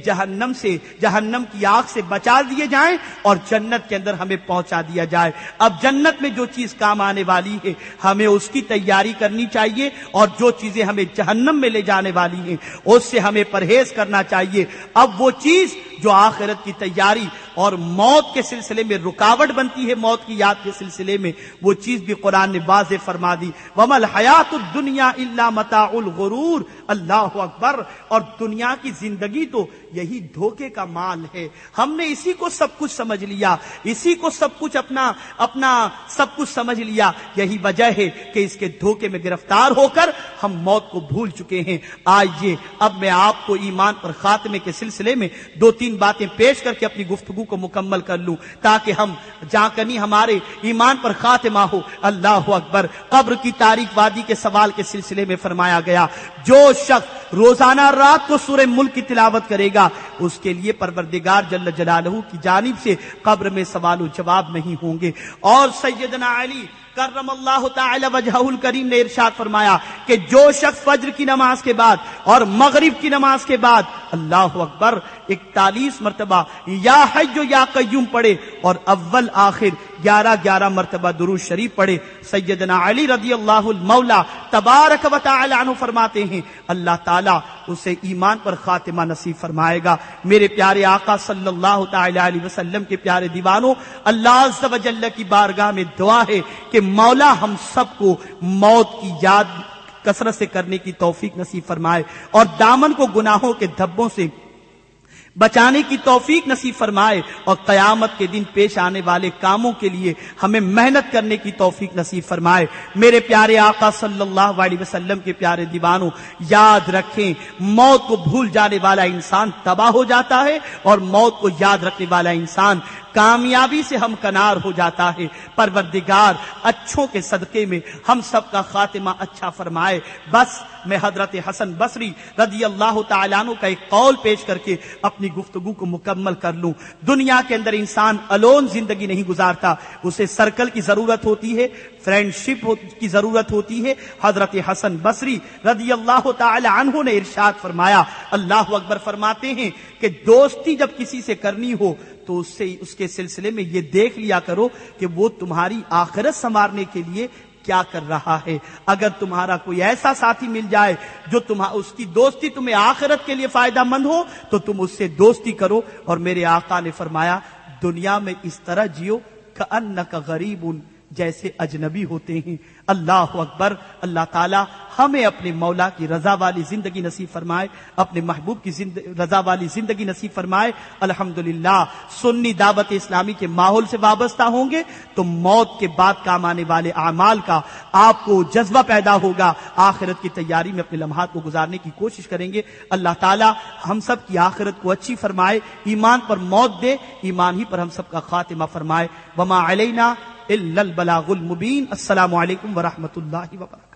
جہنم کی آگ سے بچا دیے جائیں اور جنت کے اندر ہمیں پہنچا دیا جائے۔ اب جنت میں جو چیز کام آنے والی ہے ہمیں اس کی تیاری کرنی چاہیے، اور جو چیزیں ہمیں جہنم میں لے جانے والی ہیں اس سے ہمیں پرہیز کرنا چاہیے۔ اب وہ چیز جو آخرت کی تیاری اور موت کے سلسلے میں رکاوٹ بنتی ہے، موت کی یاد کے سلسلے میں، وہ چیز بھی قرآن نے واضح فرما دی وَمَا الْحَيَاةُ الدُّنْيَا إِلَّا مَتَاعُ الْغُرُورِ، اللہ اکبر، اور دنیا کی زندگی تو یہی دھوکے کا مال ہے۔ ہم نے اسی کو سب کچھ سمجھ لیا، اسی کو سب کچھ اپنا سب کچھ سمجھ لیا، یہی وجہ ہے کہ اس کے دھوکے میں گرفتار ہو کر ہم موت کو بھول چکے ہیں۔ آئیے اب میں آپ کو ایمان پر خاتمے کے سلسلے میں دو تین باتیں پیش کر کے اپنی گفتگو کو مکمل کر لوں تاکہ ہم جانکنی ہمارے ایمان پر خاتمہ ہو۔ اللہ اکبر، قبر کی تاریک وادی کے سوال کے سلسلے میں فرمایا گیا جو شخص روزانہ رات کو سورہ ملک کی تلاوت کرے گا اس کے لیے پروردگار جل جلالہ کی جانب سے قبر میں سوال و جواب نہیں ہوں گے۔ اور سیدنا علی کرم اللہ تعالی وجہہ الکریم نے ارشاد فرمایا کہ جو شخص فجر کی نماز کے بعد اور مغرب کی نماز کے بعد اللہ اکبر 41 مرتبہ یا حی یا قیوم پڑھے اور اول آخر 11 مرتبہ درود شریف پڑھے، سیدنا علی رضی اللہ المولا تبارک و تعالی عنہ فرماتے ہیں اللہ تعالیٰ اسے ایمان پر خاتمہ نصیب فرمائے گا۔ میرے پیارے آقا صلی اللہ تعالی علیہ وسلم کے پیارے دیوانوں، اللہ عز و جل کی بارگاہ میں دعا ہے کہ مولا ہم سب کو موت کی یاد کثرت سے کرنے کی توفیق نصیب فرمائے اور دامن کو گناہوں کے دھبوں سے بچانے کی توفیق نصیب فرمائے اور قیامت کے دن پیش آنے والے کاموں کے لیے ہمیں محنت کرنے کی توفیق نصیب فرمائے۔ میرے پیارے آقا صلی اللہ علیہ وسلم کے پیارے دیوانوں، یاد رکھیں موت کو بھول جانے والا انسان تباہ ہو جاتا ہے اور موت کو یاد رکھنے والا انسان کامیابی سے ہمکنار ہو جاتا ہے۔ پروردگار اچھوں کے صدقے میں ہم سب کا خاتمہ اچھا فرمائے۔ بس میں حضرت حسن بصری رضی اللہ تعالیٰ عنہ کا ایک قول پیش کر کے اپنی گفتگو کو مکمل کر لوں۔ دنیا کے اندر انسان الون زندگی نہیں گزارتا، اسے سرکل کی ضرورت ہوتی ہے، فرینڈ شپ کی ضرورت ہوتی ہے۔ حضرت حسن بصری رضی اللہ تعالی عنہ نے ارشاد فرمایا، اللہ اکبر فرماتے ہیں کہ دوستی جب کسی سے کرنی ہو تو اس کے سلسلے میں یہ دیکھ لیا کرو کہ وہ تمہاری آخرت سنوارنے کے لیے کیا کر رہا ہے۔ اگر تمہارا کوئی ایسا ساتھی مل جائے جو اس کی دوستی تمہیں آخرت کے لیے فائدہ مند ہو تو تم اس سے دوستی کرو۔ اور میرے آقا نے فرمایا دنیا میں اس طرح جیو کأنک غریب، جیسے اجنبی ہوتے ہیں۔ اللہ اکبر۔ اللہ تعالی ہمیں اپنے مولا کی رضا والی زندگی نصیب فرمائے، اپنے محبوب کی رضا والی زندگی نصیب فرمائے۔ الحمدللہ سنی دعوت اسلامی کے ماحول سے وابستہ ہوں گے تو موت کے بعد کام آنے والے اعمال کا آپ کو جذبہ پیدا ہوگا، آخرت کی تیاری میں اپنے لمحات کو گزارنے کی کوشش کریں گے۔ اللہ تعالی ہم سب کی آخرت کو اچھی فرمائے، ایمان پر موت دے، ایمان ہی پر ہم سب کا خاتمہ فرمائے۔ وما علینا الا البلاغ المبین۔ السلام علیکم ورحمۃ اللہ وبرکاتہ۔